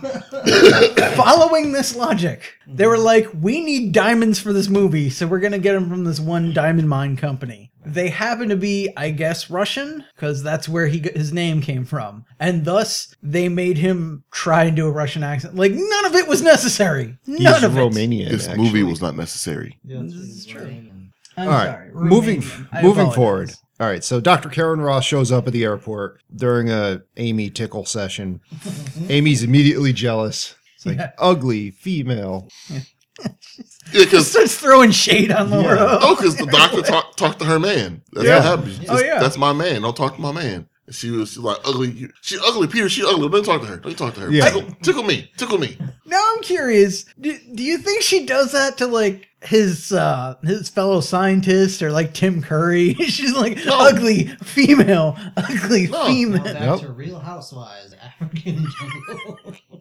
Following this logic, they were like, we need diamonds for this movie, so we're going to get them from this one diamond mine company. They happen to be, I guess, Russian, because that's where he got, his name came from. And thus, they made him try and do a Russian accent. Like, none of it was necessary. None He's of it. Romanian. this actually. movie was not necessary. Yeah, that's This pretty is true. lame. I'm All right, sorry. moving Romanian. I moving apologize. forward. All right, so Doctor Karen Ross shows up at the airport during a Amy tickle session. Amy's immediately jealous. It's like Yeah. ugly female. Yeah, because Starts throwing shade on Laura. oh, because the doctor talked talked to her man. That's Yeah. what happened. She Oh, just, yeah. That's my man. Don't talk to my man. And she was she's like ugly. She ugly, Peter. She ugly. Don't talk to her. Don't talk to her. Yeah. Tickle, tickle me. Tickle me. Now I'm curious. Do, do you think she does that to like his uh his fellow scientist or like Tim Curry? She's like No. ugly female, ugly No. female. Now back Nope. to Real Housewives, African jungle.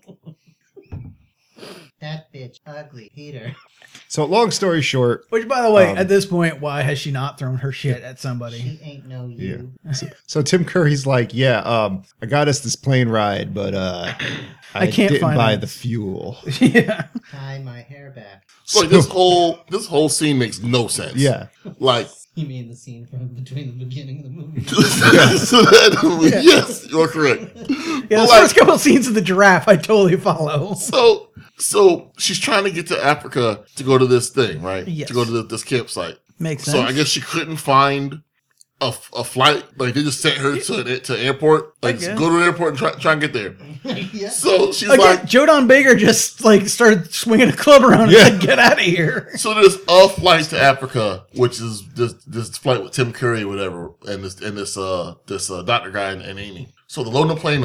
That bitch, ugly, Peter. So long story short, Which, by the way, Um, at this point, why has she not thrown her shit at somebody? She ain't no you. so Tim Curry's like, yeah, um, I got us this plane ride, but uh, I, I can't didn't find buy it. the fuel. Yeah, Tie my hair back. So like this whole this whole scene makes no sense. Yeah, Like You mean the scene from between the beginning of the movie? so that, yes, you're correct. yeah. But The like, first couple scenes of the giraffe, I totally follow. so so she's trying to get to Africa to go to this thing, right? Yes. To go to the, this campsite. Makes sense. So I guess she couldn't find a, f- a flight. Like they just sent her to the to the airport. Like guess. go to the airport and try, try and get there. Yeah. So she's Again, like, Joe Don Baker just like started swinging a club around Yeah. and said, "Get out of here." so there's a flight to Africa, which is this this flight with Tim Curry or whatever, and this and this uh this uh, doctor guy and, and Amy. So they're loading the plane up.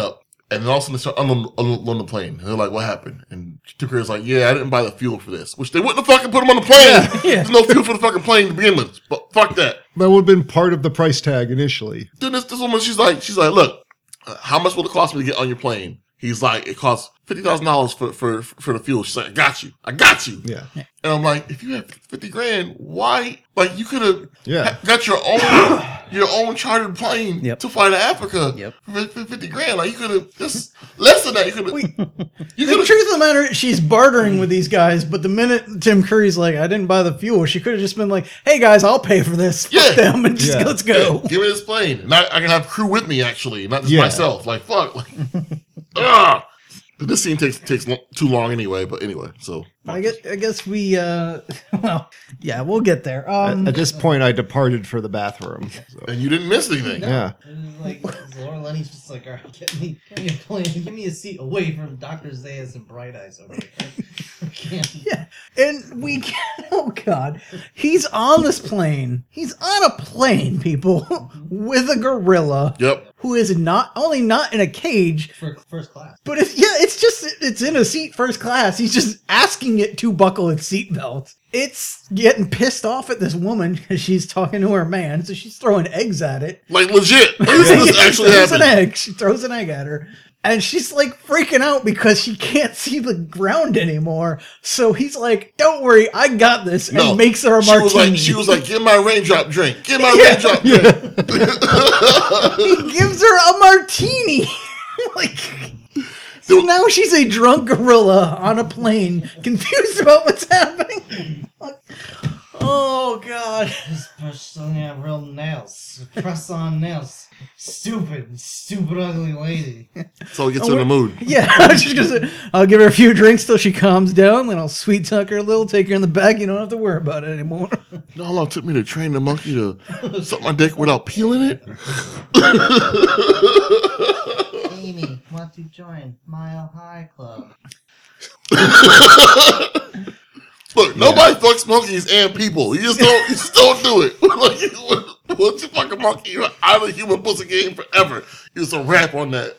And then all of a sudden they start unloading, unloading the plane. And they're like, what happened? And Tim Curry's like, yeah, I didn't buy the fuel for this. Which they wouldn't have fucking put him on the plane. Yeah, yeah. There's no fuel for the fucking plane to begin with. But fuck that. That would have been part of the price tag initially. Then this, this woman, she's like, she's like, look, uh, how much will it cost me to get on your plane? He's like, it costs fifty thousand dollars for, for, for the fuel. She's like, I got you. I got you. Yeah. And I'm like, if you had fifty grand, why? Like, you could have Yeah. got your own your own chartered plane Yep. to fly to Africa Yep. for for fifty grand. Like, you could have just less than that. You could have. You The could have. truth of the matter is she's bartering with these guys, but the minute Tim Curry's like, I didn't buy the fuel, she could have just been like, hey guys, I'll pay for this. Fuck Yeah. them and just Yeah. let's go. Give me this plane. And I, I can have crew with me, actually, not just Yeah. myself. Like, fuck. Like, ugh. But this scene takes takes lo- too long anyway. But anyway, so. I guess, I guess we, uh, well, yeah, we'll get there. Um, At, at this point, I departed for the bathroom. So. And you didn't miss anything. Yeah. And like Laura Lenny's just like, all right, get me, get me a plane, give me a seat away from Doctor Zayas and Bright Eyes. Okay, I can't. yeah, and we can, oh god, he's on this plane. He's on a plane, people, with a gorilla Yep. who is not only not in a cage, For first class. but if yeah, it's just it's in a seat first class. He's just asking it to buckle its seatbelt. It's getting pissed off at this woman because she's talking to her man, so she's throwing eggs at it. Like legit. This, this actually she throws an happened. egg. She throws an egg at her. And she's like freaking out because she can't see the ground anymore. So he's like, don't worry, I got this. And No, makes her a she martini. was like, she was like, get my raindrop drink. Get my Yeah. raindrop drink. he gives her a martini. like, so now she's a drunk gorilla on a plane, confused about what's happening. Oh, God. This person have real nails. Press on nails. Stupid, stupid ugly lady. So it gets in the mood. Yeah, I was just gonna say, I'll give her a few drinks till she calms down, then I'll sweet tuck her a little, take her in the back. You don't have to worry about it anymore. You know how long it took me to train the monkey to suck my dick without peeling it? Amy, want to join Mile High Club? Look, nobody fucks monkeys and people. You just don't. You just don't do it. Like, you- once you fuck a monkey, you're out of the human pussy game forever. You just a rap on that.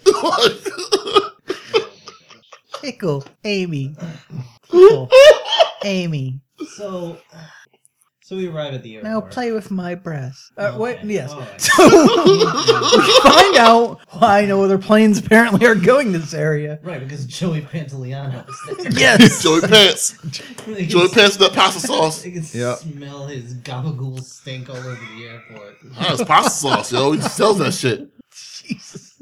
Tickle, Amy. Tickle, Amy. So, so we arrive at the airport. Now play with my breast. Uh, Okay. wait, yes. All right. So we find out why no other planes apparently are going this area. Right, because Joey Pantoliano is there. Yes. Joey Pants. They can Joey s- Pants with that pasta sauce. They can Yep. smell his gabagool stink all over the airport. Ah, it's pasta sauce, yo. He just sells that shit. Jesus.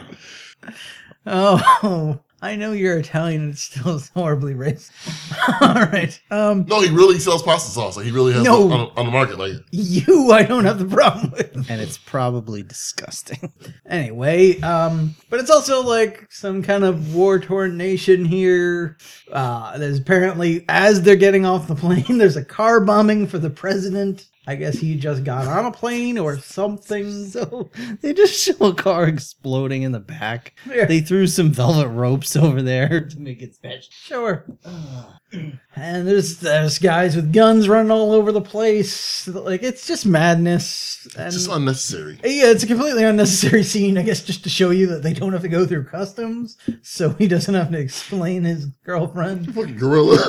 Oh, I know you're Italian and it's still horribly racist. All right. Um, No, he really sells pasta sauce. Like, he really has No. it on, on the market. Like, you, I don't have the problem with. And it's probably disgusting. Anyway, um, but it's also like some kind of war-torn nation here. Uh, there's apparently, as they're getting off the plane, there's a car bombing for the president. I guess he just got on a plane or something. So they just show a car exploding in the back. Yeah. They threw some velvet ropes over there to make it special. Sure. And there's there's guys with guns running all over the place. Like, it's just madness. And it's just unnecessary. yeah, it's a completely unnecessary scene, I guess, just to show you that they don't have to go through customs, so he doesn't have to explain his girlfriend. Fucking gorilla.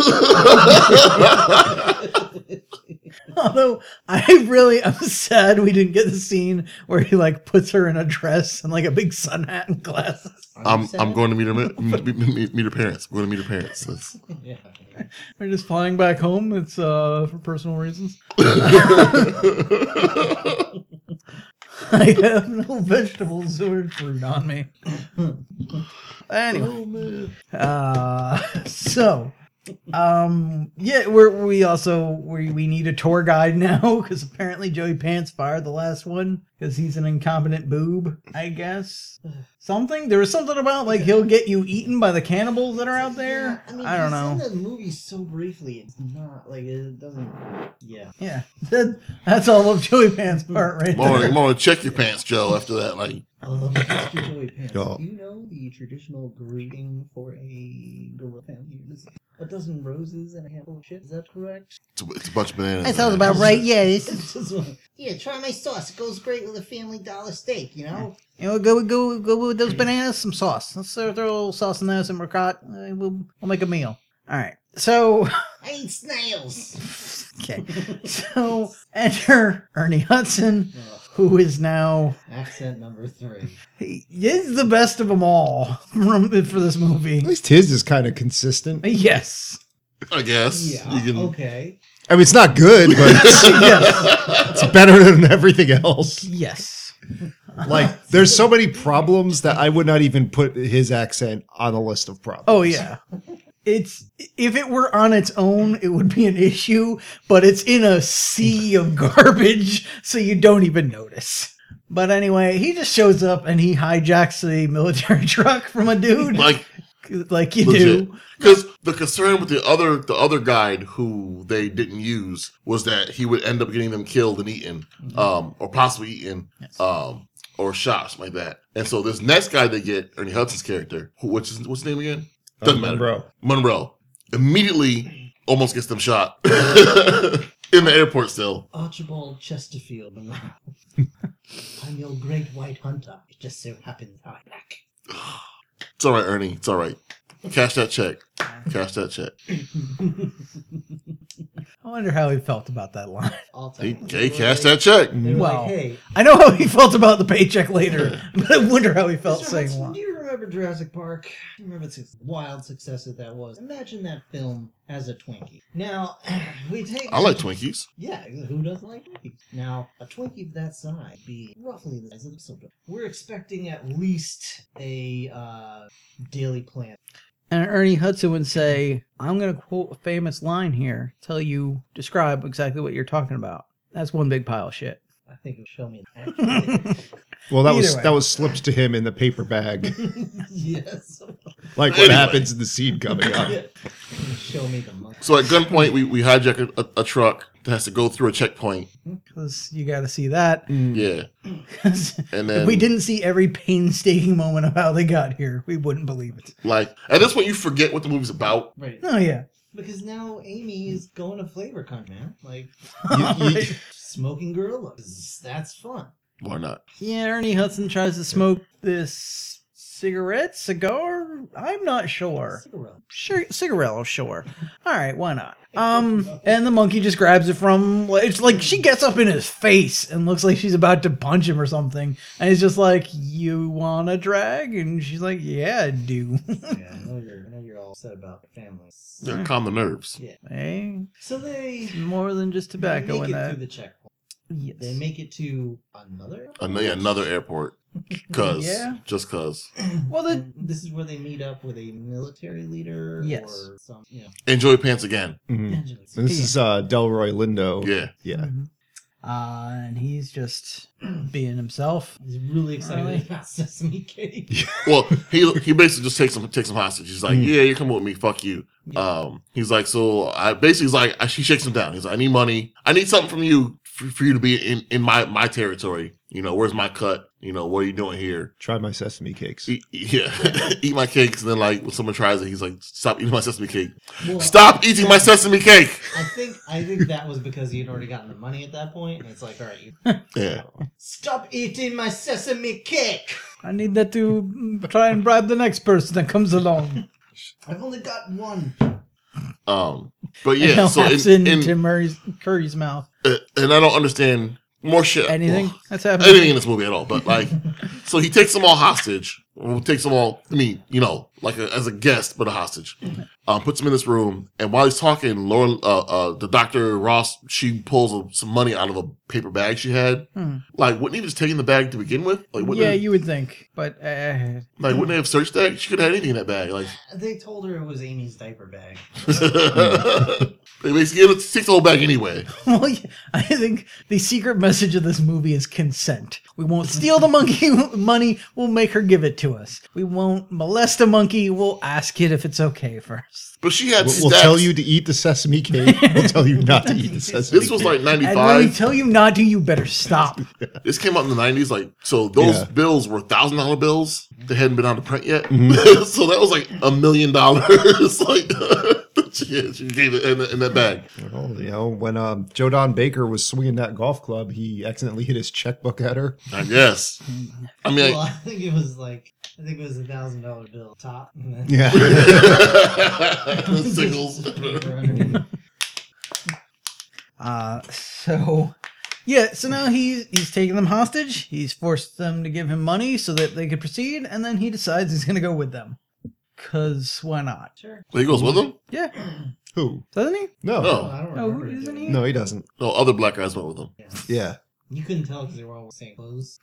Although I really, I'm sad we didn't get the scene where he like puts her in a dress and like a big sun hat and glasses. I'm I'm going to meet her meet, meet, meet, meet her parents. I'm going to meet her parents. That's, Yeah. We're just flying back home. It's uh for personal reasons. I have no vegetables or fruit on me. Anyway, uh, so, um, yeah, we're we also we we need a tour guide now because apparently Joey Pants fired the last one because he's an incompetent boob. I guess something there was something about like he'll get you eaten by the cannibals that are out there. I, mean, I don't he's know. in the movie so briefly, it's not like it doesn't. Yeah. Yeah, that, that's all of Joey Pants' part right I'm gonna, there. I'm gonna check your pants, Joe. After that, like, I love Mister Joey Pants. Oh. Do you know the traditional greeting for a gorilla fan? Here, this- a dozen roses and a handful of shit. Is that correct? It's a, it's a bunch of bananas. That sounds about right. Yeah, it's, Yeah, try my sauce. It goes great with a family dollar steak, you know? you know, go go go with those bananas, some sauce. Let's throw, throw a little sauce in there, some ricotta. Uh, we'll we'll make a meal. All right. So I eat snails. okay. So enter Ernie Hudson, who is now Accent number three. he is the best of them all for this movie. At least his is kind of consistent. Yes. I guess. Yeah. You can, Okay. I mean, it's not good, but it's, Yes. it's better than everything else. Yes. Like, there's so many problems that I would not even put his accent on a list of problems. Oh yeah. It's if it were on its own, it would be an issue, but it's in a sea of garbage, so you don't even notice. But anyway, he just shows up and he hijacks a military truck from a dude, like, like you legit. do. Because the concern with the other the other guide who they didn't use was that he would end up getting them killed and eaten, um, or possibly eaten, um, or shot, something like that. And so this next guy they get, Ernie Hudson's character, who which is what's his name again? Doesn't Uh, matter. Monroe. Monroe immediately almost gets them shot in the airport. Still, Archibald Chesterfield. I'm your great white hunter. It just so happens I'm black. it's all right, Ernie. It's all right. Cash that check. Cash that check. I wonder how he felt about that line. I'll tell He, you. he cashed that check. They were Well, like, hey, I know how he felt about the paycheck later, but I wonder how he felt Mister saying Hudson, one. do you remember Jurassic Park? Do you remember the wild success that that was? Imagine that film as a Twinkie. Now, we take... I like Twinkies. Yeah, who doesn't like Twinkies? Now, a Twinkie of that size would be roughly the size of the soda. We're expecting at least a uh, daily plan. And Ernie Hudson would say, I'm going to quote a famous line here, tell you, describe exactly what you're talking about. That's one big pile of shit. I think it'll show me. Actually. Well, that Either was way. that was slipped to him in the paper bag, Yes. like what Anyway. happens in the scene coming up. Show me the monkey. So at gunpoint, we, we hijack a, a, a truck that has to go through a checkpoint. Because you got to see that. Yeah. 'Cause And if then, we didn't see every painstaking moment of how they got here, we wouldn't believe it. like, at this point, you forget what the movie's about. Right. Oh, yeah. Because now Amy is going to flavor country, man. Like, You- you- smoking gorillas. That's fun. Why not? Yeah, Ernie Hudson tries to smoke this cigarette, cigar? I'm not sure. Cigarette. Sure, cigarello, sure. All right, why not? Um, and the monkey just grabs it from. It's like she gets up in his face and looks like she's about to punch him or something, and he's just like, "You want a drag?" And she's like, "Yeah, I do." Yeah, I know you're. I know you're all upset about the families. Yeah, calm the nerves. Yeah. Hey, So they more than just tobacco they make in it that. through the checkpoint. Yes. They make it to another. Another, yeah, another airport. Cause. Yeah. Just cause. Well, the And this is where they meet up with a military leader. Yes. Or some. You know. Enjoy pants again. Mhm. Engines. And this is uh, Delroy Lindo. Yeah. Yeah. Uh, and he's just being himself. He's really excited Really? about sesame cake. Well, he he basically just takes him takes him hostage. He's like, Mhm. yeah, you're coming with me. Fuck you. Um, he's like, so I basically he's like, I, she shakes him down. He's like, I need money. I need something from you for, for you to be in, in my, my territory. You know, where's my cut? You know, what are you doing here? Try my sesame cakes. Eat, yeah, eat my cakes. And then like when someone tries it, he's like, stop eating my sesame cake. Well, Stop eating my sesame cake. I think I think that was because he had already gotten the money at that point, and it's like, all right, you Yeah. stop eating my sesame cake. I need that to mm, try and bribe the next person that comes along. I've only got one. Um, but And yeah, he'll so hops in, into in, Murray's, Curry's mouth. uh, and I don't understand more shit. Anything well, that's happening. anything in this movie at all. But like, so he takes them all hostage. Or takes them all. I mean, you know, like a, as a guest, but a hostage. Um, puts them in this room, and while he's talking, Lauren, uh, uh, the Doctor Ross, she pulls a, some money out of a paper bag she had. Hmm. Like, wouldn't he just take in the bag to begin with? Like, wouldn't Yeah, they, you would think, but uh, like, wouldn't they have searched that? She could have had anything in that bag. Like, They told her it was Amy's diaper bag. they basically takes the whole bag anyway. well, yeah, I think the secret message of this movie is consent. We won't steal the monkey money. We'll make her give it to us. We won't molest a monkey. We'll ask it if it's okay first. But she had. We'll, we'll stacks. tell you to eat the sesame cake. We'll tell you not to eat the sesame This was cake. like And when we ninety-five. tell you not to, you better stop. This came out in the nineties. Like, so those Yeah. bills were thousand dollar bills. They hadn't been out of print yet. Mhm. So that was like a million dollars. Like, to yeah, she gave it in, in that bag. Well, you know, when um, Joe Don Baker was swinging that golf club, he accidentally hit his checkbook at her. I guess. I mean, Well, I think it was like I think it was a thousand dollar bill top. And then Yeah. singles. Uh, so yeah, so now he's he's taking them hostage. He's forced them to give him money so that they could proceed, and then he decides he's gonna go with them. Cause why not? Sure. He goes with him? Yeah, Who? doesn't he? No. No. I don't No, remember. isn't he? No, he doesn't. No, other black guys went with him. Yeah. You couldn't tell because they were all the same clothes.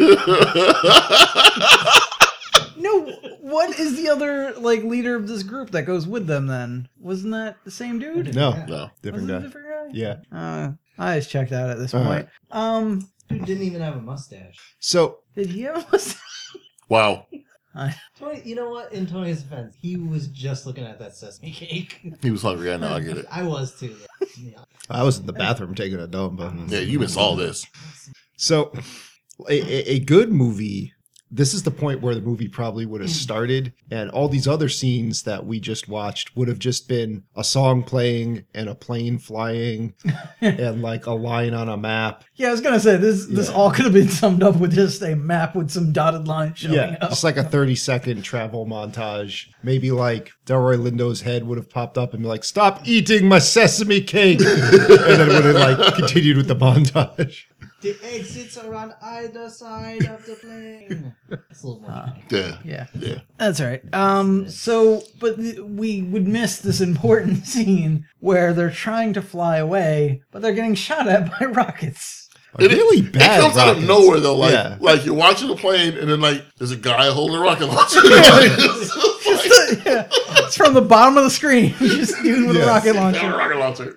No, what is the other like leader of this group that goes with them? Then wasn't that the same dude? No. No. Different Wasn't it a guy. different guy? Yeah. Uh, I just checked out at this All point. Um, Dude didn't even have a mustache. So, did he have a mustache? Wow. Tony, you know what? In Tony's defense, he was just looking at that sesame cake. He was hungry. I know. I get it. I was too. Yeah. I was in the bathroom taking a dump. But... Yeah, you missed all this. So, a, a, a good movie, this is the point where the movie probably would have started, and all these other scenes that we just watched would have just been a song playing and a plane flying and like a line on a map. Yeah, I was gonna say this. This Yeah. all could have been summed up with just a map with some dotted lines showing Yeah, up. just like a thirty second travel montage. Maybe like Delroy Lindo's head would have popped up and be like, "Stop eating my sesame cake," and then would have like continued with the montage. The exits are on either side of the plane. That's a little more. Uh, Yeah. Yeah, Yeah. that's right. Um, so, but th- we would miss this important scene where they're trying to fly away, but they're getting shot at by rockets. Like, really It bad. comes out of rockets. nowhere though. Like, Yeah. like you're watching a plane, and then like there's a guy holding a rocket launcher. Yeah, it's from the bottom of the screen. Just dude with Yes. a rocket Yeah, launcher. rocket launcher.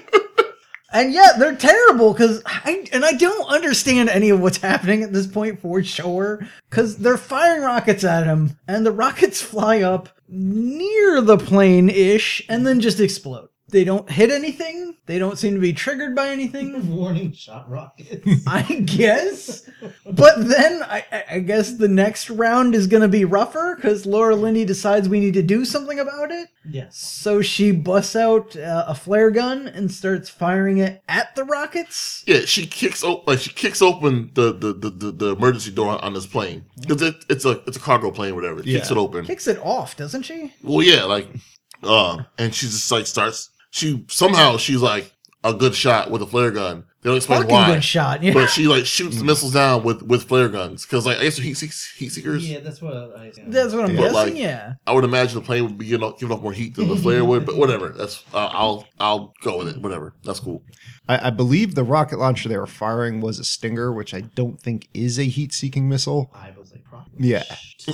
And yet they're terrible because I and I don't understand any of what's happening at this point for sure. Because they're firing rockets at him, and the rockets fly up near the plane ish, and then just explode. They don't hit anything. They don't seem to be triggered by anything. Warning shot rockets. I guess. But then I, I- I guess the next round is going to be rougher because Laura Linney decides we need to do something about it. Yes. So she busts out uh, a flare gun and starts firing it at the rockets. Yeah, she kicks open like she kicks open the the, the, the, the emergency door on this plane because it, it's a it's a cargo plane, whatever. It Kicks Yeah. it open. Kicks it off, doesn't she? Well, yeah, like, uh, and she just like starts. She somehow she's like a good shot with a flare gun. They don't explain Fucking why, good shot. Yeah. but she like shoots the missiles down with with flare guns because like I guess heat seek- heat seekers. Yeah, that's what I. That's what I'm Yeah. guessing. Like- yeah. I would imagine the plane would be giving off, giving off more heat than the flare would, but whatever. That's uh, I'll I'll go with it. Whatever. That's cool. I, I believe the rocket launcher they were firing was a Stinger, which I don't think is a heat-seeking missile. I was like, "Rock." Yeah.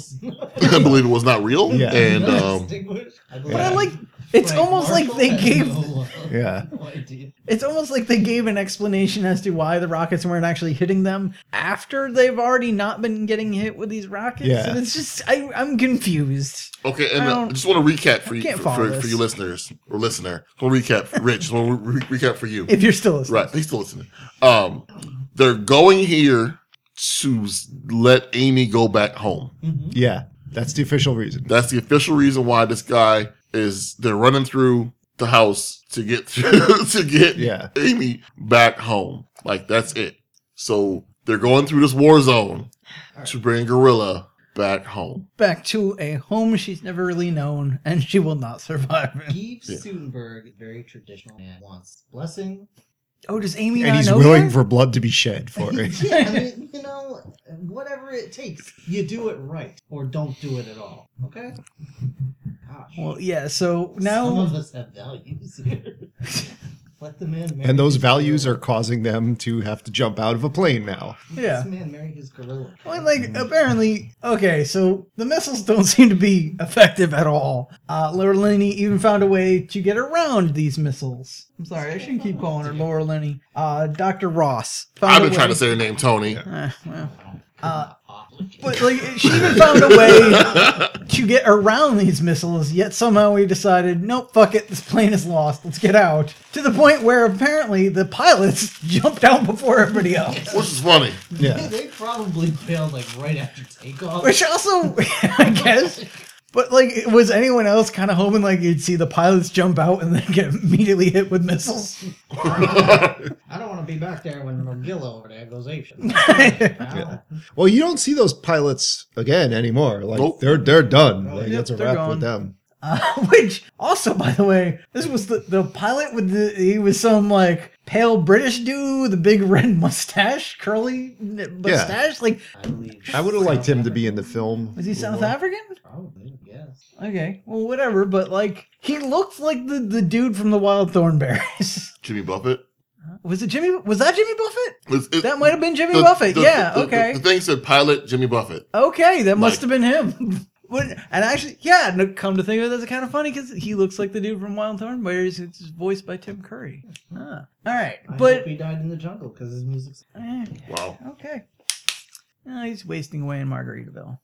I believe it was not real. Yeah. And um, But I like. It's almost like they gave. Yeah. No idea. It's almost like they gave an explanation as to why the rockets weren't actually hitting them after they've already not been getting hit with these rockets. Yeah. And it's just I, I'm confused. okay, and I uh, don't- I just want to recap for I you can't for, follow for, this. for you listeners or listener. We'll recap. Rich, just want to re- recap for you. If you're still listening. Right, he's still listening. Um, they're going here to s- let Amy go back home. Yeah. That's the official reason. That's the official reason why this guy is. They're running through the house to get to get Yeah. Amy back home. Like that's it. So they're going through this war zone to bring Gorilla back home. Back to a home she's never really known and she will not survive in. Yves Yeah. Sudenberg, very traditional man, wants blessing. Oh, does Amy And not he's know willing yet? for blood to be shed for it. Yeah, I mean, you know, whatever it takes, you do it right or don't do it at all. Okay? Gosh. Well, yeah, so Some now of us have values here. Let the man marry And those his values are gorilla. causing them to have to jump out of a plane now. Let Yeah. This man marry his gorilla. Well, like, apparently, okay, so the missiles don't seem to be effective at all. Uh, Laura Linney even found a way to get around these missiles. I'm sorry, I shouldn't keep calling her Laura Linney. Uh, Doctor Ross. Found I've a been trying way- to say her name, Tony. Eh, well, uh, but like, she even found a way to get around these missiles, yet somehow we decided, nope, fuck it, this plane is lost, let's get out. To the point where apparently the pilots jumped out before everybody else. Which is funny. Yeah. They probably failed like right after takeoff. Which also, I guess, But like, was anyone else kind of hoping like you'd see the pilots jump out and then get immediately hit with missiles? I don't want to be back there when Magilla over there goes apeshit. Yeah. Well, you don't see those pilots again anymore. Like Nope. they're they're done. Like Yep, that's a they're wrap gone. with them. Uh, which also, by the way, this was the, the pilot with the he was some like pale British dude with a big red mustache, curly mustache. Like, I believe. I would have liked him to be in the film. was he South more. African? Probably, yes. Okay, well, whatever. But like, he looked like the, the dude from the Wild Thornberries. Jimmy Buffett. Was it Jimmy? Was that Jimmy Buffett? It's- it- That might have been Jimmy the- Buffett. the- yeah. the- okay. The, the thing said pilot Jimmy Buffett. Okay, that must Like- have been him. What- and actually, yeah, no, come to think of it, that's kind of funny because he looks like the dude from Wild Thornberries. It's voiced by Tim Curry. Ah. All right, I but hope he died in the jungle because his music's. eh, Wow. okay. No, he's wasting away in Margaritaville.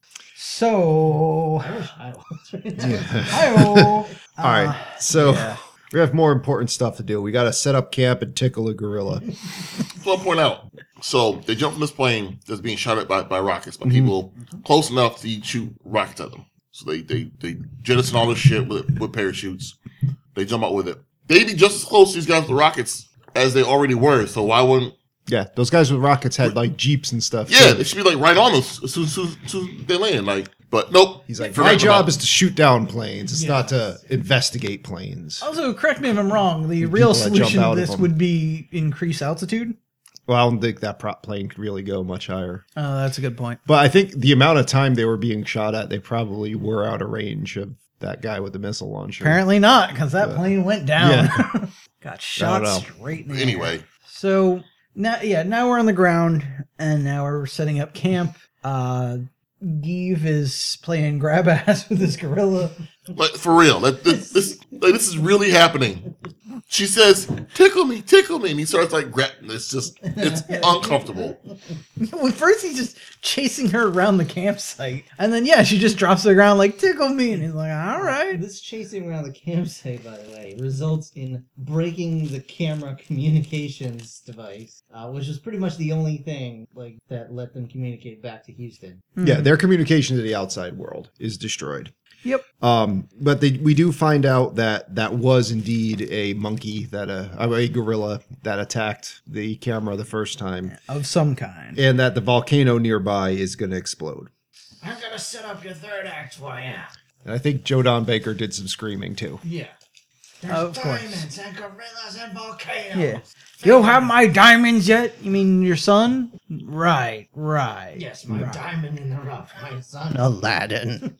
So, I wish I was. hi-oh. All right, so yeah. we have more important stuff to do. We got to set up camp and tickle a gorilla. So I'll point out. So they jump from this plane that's being shot at by, by rockets, by people close enough to shoot rockets at them. So they, they, they jettison all this shit with, with parachutes. They jump out with it. They'd be just as close to these guys with the rockets as they already were. So why wouldn't... Yeah, those guys with rockets had like jeeps and stuff. Yeah, too. they should be like right on them as soon as soon as soon as they land. Like, but nope. He's like, Forgot my job about- is to shoot down planes. It's not to investigate planes. Also, correct me if I'm wrong. The People real that jump solution out to of this them. would be increase altitude. Well, I don't think that prop plane could really go much higher. Oh, that's a good point. But I think the amount of time they were being shot at, they probably were out of range of that guy with the missile launcher. Apparently not, because that Yeah. plane went down. Yeah. Got shot know. straight in the air. Anyway, So now, yeah, now we're on the ground, and now we're setting up camp. Uh, Geeve is playing grab ass with this gorilla. like for real, like, this this like, this is really happening. She says, "Tickle me, tickle me," and he starts like grabbing. It's just it's uncomfortable. Well, first he's just chasing her around the campsite, and then yeah, she just drops to the ground like tickle me, and he's like, all right. This chasing around the campsite, by the way, results in breaking the camera communications device, uh, which is pretty much the only thing like that let them communicate back to Houston. Yeah, their communication to the outside world is destroyed. Yep. Um, but they, we do find out that that was indeed a monkey that uh, a gorilla that attacked the camera the first time, Of some kind. and that the volcano nearby is going to explode. I'm gonna set up your third act for you. And I think Joe Don Baker did some screaming too. Yeah. There's Of course. diamonds and gorillas and volcanoes. Yeah. You have my diamonds yet? You mean your son? Right, right. Yes, my right. diamond in the rough, my son. Aladdin.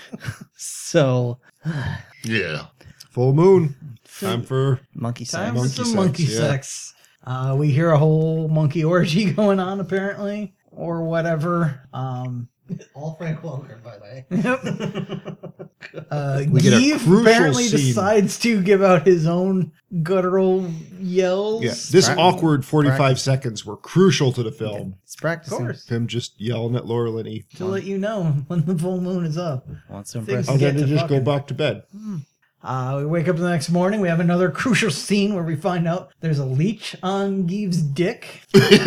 So, Yeah, Full moon. Time for monkey sex. Time for Monkey some sex, monkey yeah. sex. Uh, we hear a whole monkey orgy going on, apparently, or whatever. Um, All Frank Welker, by the way. yep. Uh, We get a Geeve crucial apparently scene. decides to give out his own guttural yells. yeah. This Prac- awkward forty-five practice. seconds were crucial to the film. It's Of practicing. course. Him just yelling at Laura Linney. To let you know when the full moon is up. Wants to Things impress. Oh, then Get to to just go fucking- back to bed. Uh, we wake up the next morning. We have another crucial scene where we find out there's a leech on Geeve's dick.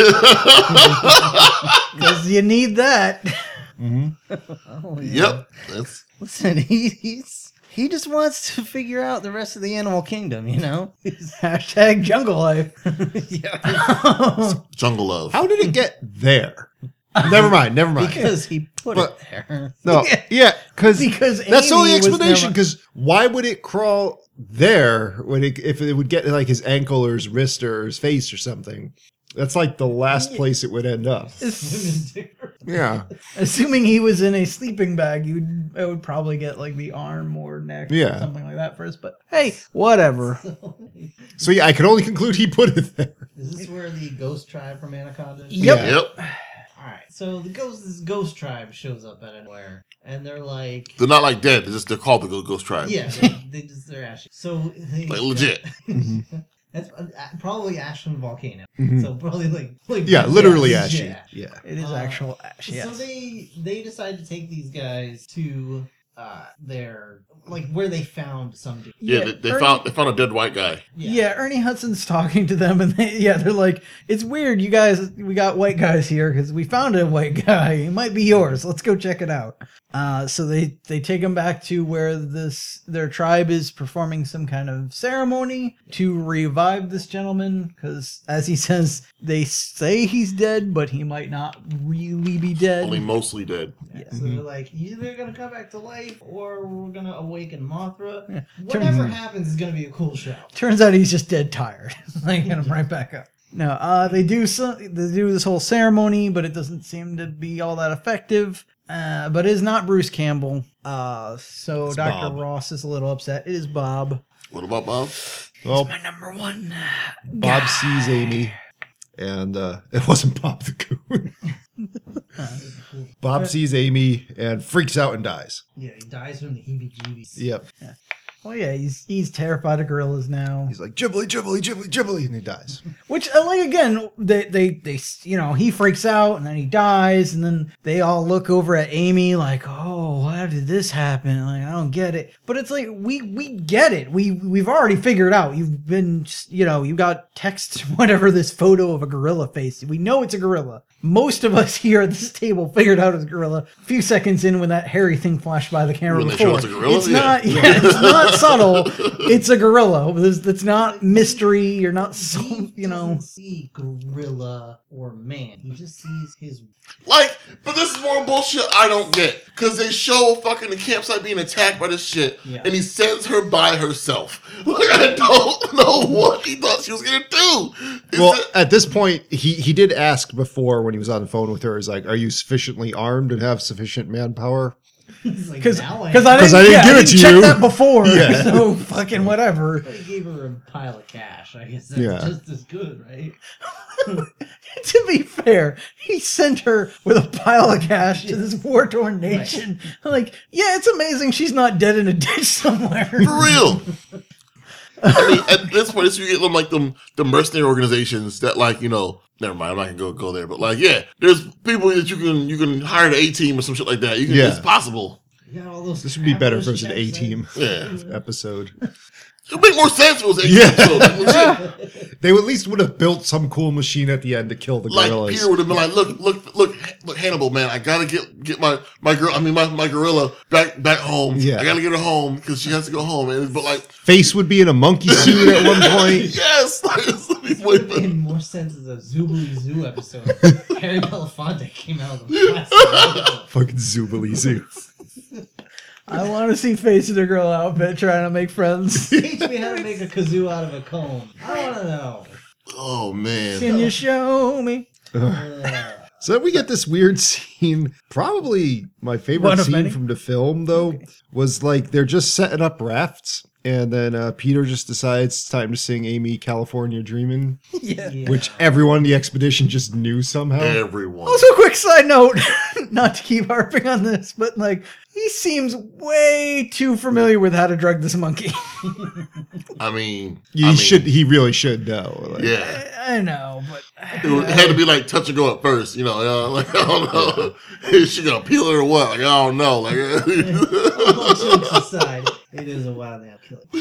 Because you need that. Oh, yeah. yep. That's Listen, he, he's he just wants to figure out the rest of the animal kingdom, you know? Hashtag jungle life. yeah. jungle love. How did it get there? Never mind. Never mind. Because he put But- it there. No, yeah, because Because that's the only Amy was explanation. never- Because why would it crawl there when it, if it would get to, like his ankle or his wrist or his face or something? That's like the last place it would end up. Yeah, Assuming he was in a sleeping bag, you'd it would probably get like the arm or neck Yeah. or something like that first. But hey, whatever. so yeah, I can only conclude he put it there. Is this where the ghost tribe from Anaconda is? Yep. Yeah. Yep. Alright, so the ghost this ghost tribe shows up out of nowhere. And they're like They're not like dead. They're just they're called the Ghost Ghost Tribe. yeah, they, they just they're ashy. So they, Like legit. That's uh, probably ash from the volcano. Mhm. So probably like like Yeah, literally yeah, ashy. yeah. Yeah. It is Uh, actual ash. So Yes. they they decide to take these guys to uh, their like where they found some dude. Yeah, they, they Ernie- found they found a dead white guy. Yeah. Ernie Hudson's talking to them, and they, yeah, they're like, "It's weird, you guys. We got white guys here because we found a white guy. He might be yours. Let's go check it out." Uh, so they they take him back to where this their tribe is performing some kind of ceremony to revive this gentleman, because as he says, they say he's dead, but he might not really be dead. Only mostly dead. Yeah, so they're like, either they're gonna come back to life or we're gonna awaken Mothra. Yeah. Whatever Turns- happens is gonna be a cool show. Turns out he's just dead tired. They get him right back up. No, uh, they do some, they do this whole ceremony, but it doesn't seem to be all that effective. Uh, but it is not Bruce Campbell. Uh, so It's Doctor Bob. Ross is a little upset. It is Bob. What about Bob? Well, My number one. Bob sees Amy, and uh, it wasn't Bob the Goon. Bob sees Amy and freaks out and dies. Yeah, he dies from the heebie-jeebies. Yep. Oh yeah, he's he's terrified of gorillas now. He's like, Ghibli, Ghibli, Ghibli, Ghibli, and he dies. Which, uh, like, again, they, they, they, you know, he freaks out and then he dies, and then they all look over at Amy like, oh, how did this happen? Like, I don't get it. But it's like, we, we get it. We, we've already figured out. You've been, you know, you got text, whatever, this photo of a gorilla face. We know it's a gorilla. Most of us here at this table figured out it's a gorilla a few seconds in when that hairy thing flashed by the camera When they before. show it's a gorilla? It's Yeah. not, yeah, it's not subtle. It's a gorilla. It's, it's not mystery. You're not so, He you know. doesn't see gorilla or man. He just sees his. Like, but this is more bullshit I don't get. Because they show fucking the campsite being attacked by this shit, Yeah. and he sends her by herself. Like, I don't know what he thought she was going to do. Is Well, it- at this point, he, he did ask before when he was on the phone with her, he's like, are you sufficiently armed and have sufficient manpower? He's like, Because now I because I am. didn't, 'Cause I didn't yeah, give I it didn't to check you. that before. Yeah. So fucking whatever. But he gave her a pile of cash. I guess that's Yeah. just as good, right? To be fair, he sent her with a pile of cash to this war torn nation. Like, yeah, it's amazing she's not dead in a ditch somewhere. For real. I mean, at this point, it's you get them like them the mercenary organizations that, like, you know, never mind, I'm not gonna go go there, but like, yeah, there's people that you can you can hire the A team or some shit like that. You can, Yeah. it's possible. You got all those This would be better if it travelers was an checks A-team Yeah. episode. It would make more sense if it was A team. Yeah. So, like, legit. They at least would have built some cool machine at the end to kill the Like gorillas. Peter would have been like, look, look, look, look, Hannibal, man, I gotta get get my my girl, I mean my, my gorilla back back home. Yeah. I gotta get her home because she has to go home. And but like, Face would be in a monkey suit at one point. yes, like, this would be way It better. made more sense as a Zoobly Zoo episode. Harry Belafonte came out of the plastic. Fucking Zoobly Zoo. I want to see Face in a girl outfit trying to make friends. Teach me how to make a kazoo out of a comb. I want to know. Oh man, Can you show me? Uh, So then we get this weird scene. Probably my favorite One of scene many. from the film, though, was like they're just setting up rafts. And then uh, Peter just decides it's time to sing Amy California Dreamin', Yeah. yeah. which everyone in the expedition just knew somehow. everyone. Also, quick side note, not to keep harping on this, but like, he seems way too familiar with how to drug this monkey. I mean, He I mean, should. He really should know. Like, Yeah. I, I know, but It would- it had to be like touch and go at first, you know. Uh, like I don't know, is she gonna peel it or what? Like I don't know. Like All jokes aside, it is a wild animal killer. then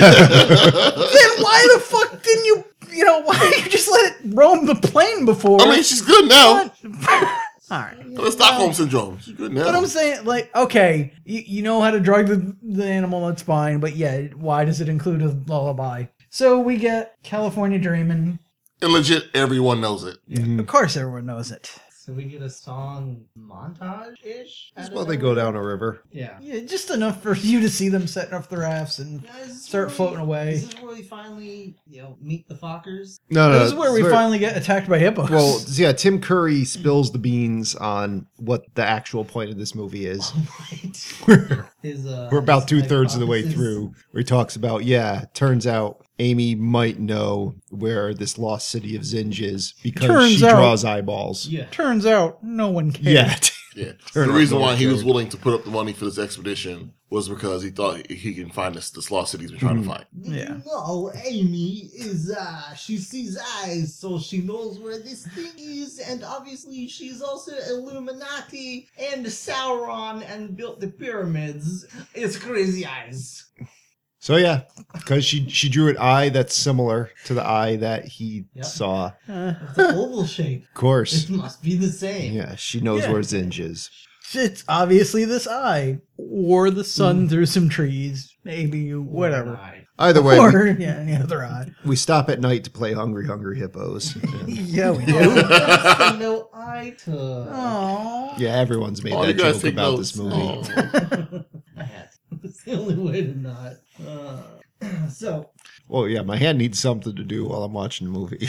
why the fuck didn't you, you know, why didn't you just let it roam the plane before? I mean, she's good now. All right. The Stockholm syndrome. She's good now. But I'm saying, like, okay, you, you know how to drug the, the animal, that's fine, but yeah, why does it include a lullaby? So we get California Dreamin'. And legit, everyone knows it. Mhm. Of course everyone knows it. So we get a song montage-ish? That's why they go down a river. Yeah. Yeah, just enough for you to see them setting up the rafts and Now, is this start where we- floating away. Is this where we finally, you know, meet the Fockers? No, no. This is where we it's finally get attacked by hippos. Well, yeah, Tim Curry spills the beans on what the actual point of this movie is. Right. His, uh, We're about his two thirds of the way hypothesis. through, where he talks about, yeah, turns out Amy might know where this lost city of Zinj is because Turns she out- draws eyeballs. Yeah. turns out no one cares. Yeah. Yeah. Turn the out reason no why one he was cared. willing to put up the money for this expedition was because he thought he can find this, this lost city he's been trying Mhm. to find. Yeah. No, Amy is, uh, she sees eyes, so she knows where this thing is, and obviously she's also Illuminati and Sauron and built the pyramids. It's crazy eyes. So yeah, because she she drew an eye that's similar to the eye that he Yep. saw. Uh, It's an oval shape. Of course. It must be the same. Yeah, she knows Yeah. where Zinj is. it's obviously this eye, or the sun through some trees, maybe whatever. Eye. Either way, we, Or yeah, any other eye. we stop at night to play Hungry Hungry Hippos. And, Yeah, we Oh, do. that's the no eye to. Aww. yeah, everyone's made Oh, that you guys joke take about notes. this movie. Oh. I had to. It's the only way to not. Uh, so, Well, yeah, my hand needs something to do while I'm watching the movie.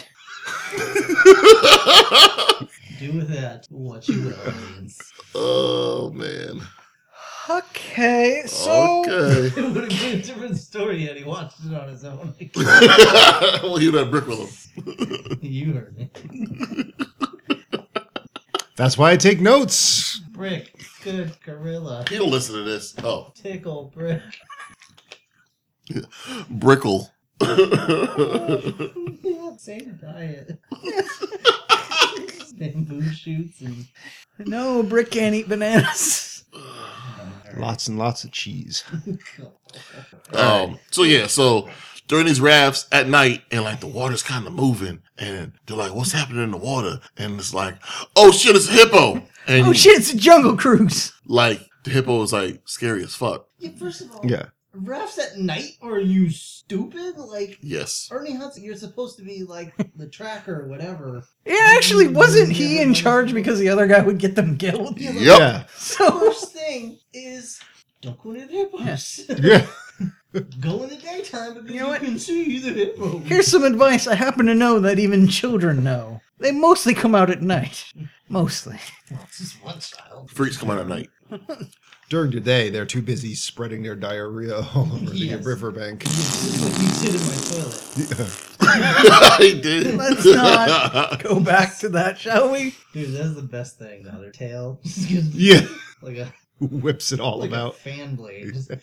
do with that what you will, audience. Oh man. Okay, so Okay. It would have been a different story had he watched it on his own. Well, you had brick with him. You heard me. That's why I take notes. Brick, good gorilla. He don't listen to this. Oh, Tickle, brick. Brickle. Yeah, same diet. Bamboo shoots and. no, Brick can't eat bananas. Lots and lots of cheese. Um. So yeah. So during these rafts at night, and like the water's kind of moving, and they're like, "What's happening in the water?" And it's like, "Oh shit, it's a hippo!" And Oh shit, it's a Jungle Cruise. like the hippo is like scary as fuck. Yeah, first of all, Yeah. rafts at night? Are you stupid? Like, Yes. Ernie Hudson, you're supposed to be like the tracker or whatever. Yeah, actually, wasn't he in charge because the other guy would get them killed? Yeah, Yep. Yeah. So First thing is don't go near the hippos. Yeah. Go in the daytime because You you, know what? can see the hippo. here's some advice I happen to know that even children know. They mostly come out at night. Mostly. Well, it's just one child. Freaks come out at night. During the day, they're too busy spreading their diarrhea all over Yes. the riverbank. It's like you sit in my toilet. He did. Let's not go back to that, shall we? Dude, that's the best thing. Now their tail just gives Yeah. like a Whips it all like a about. fan blade. Just,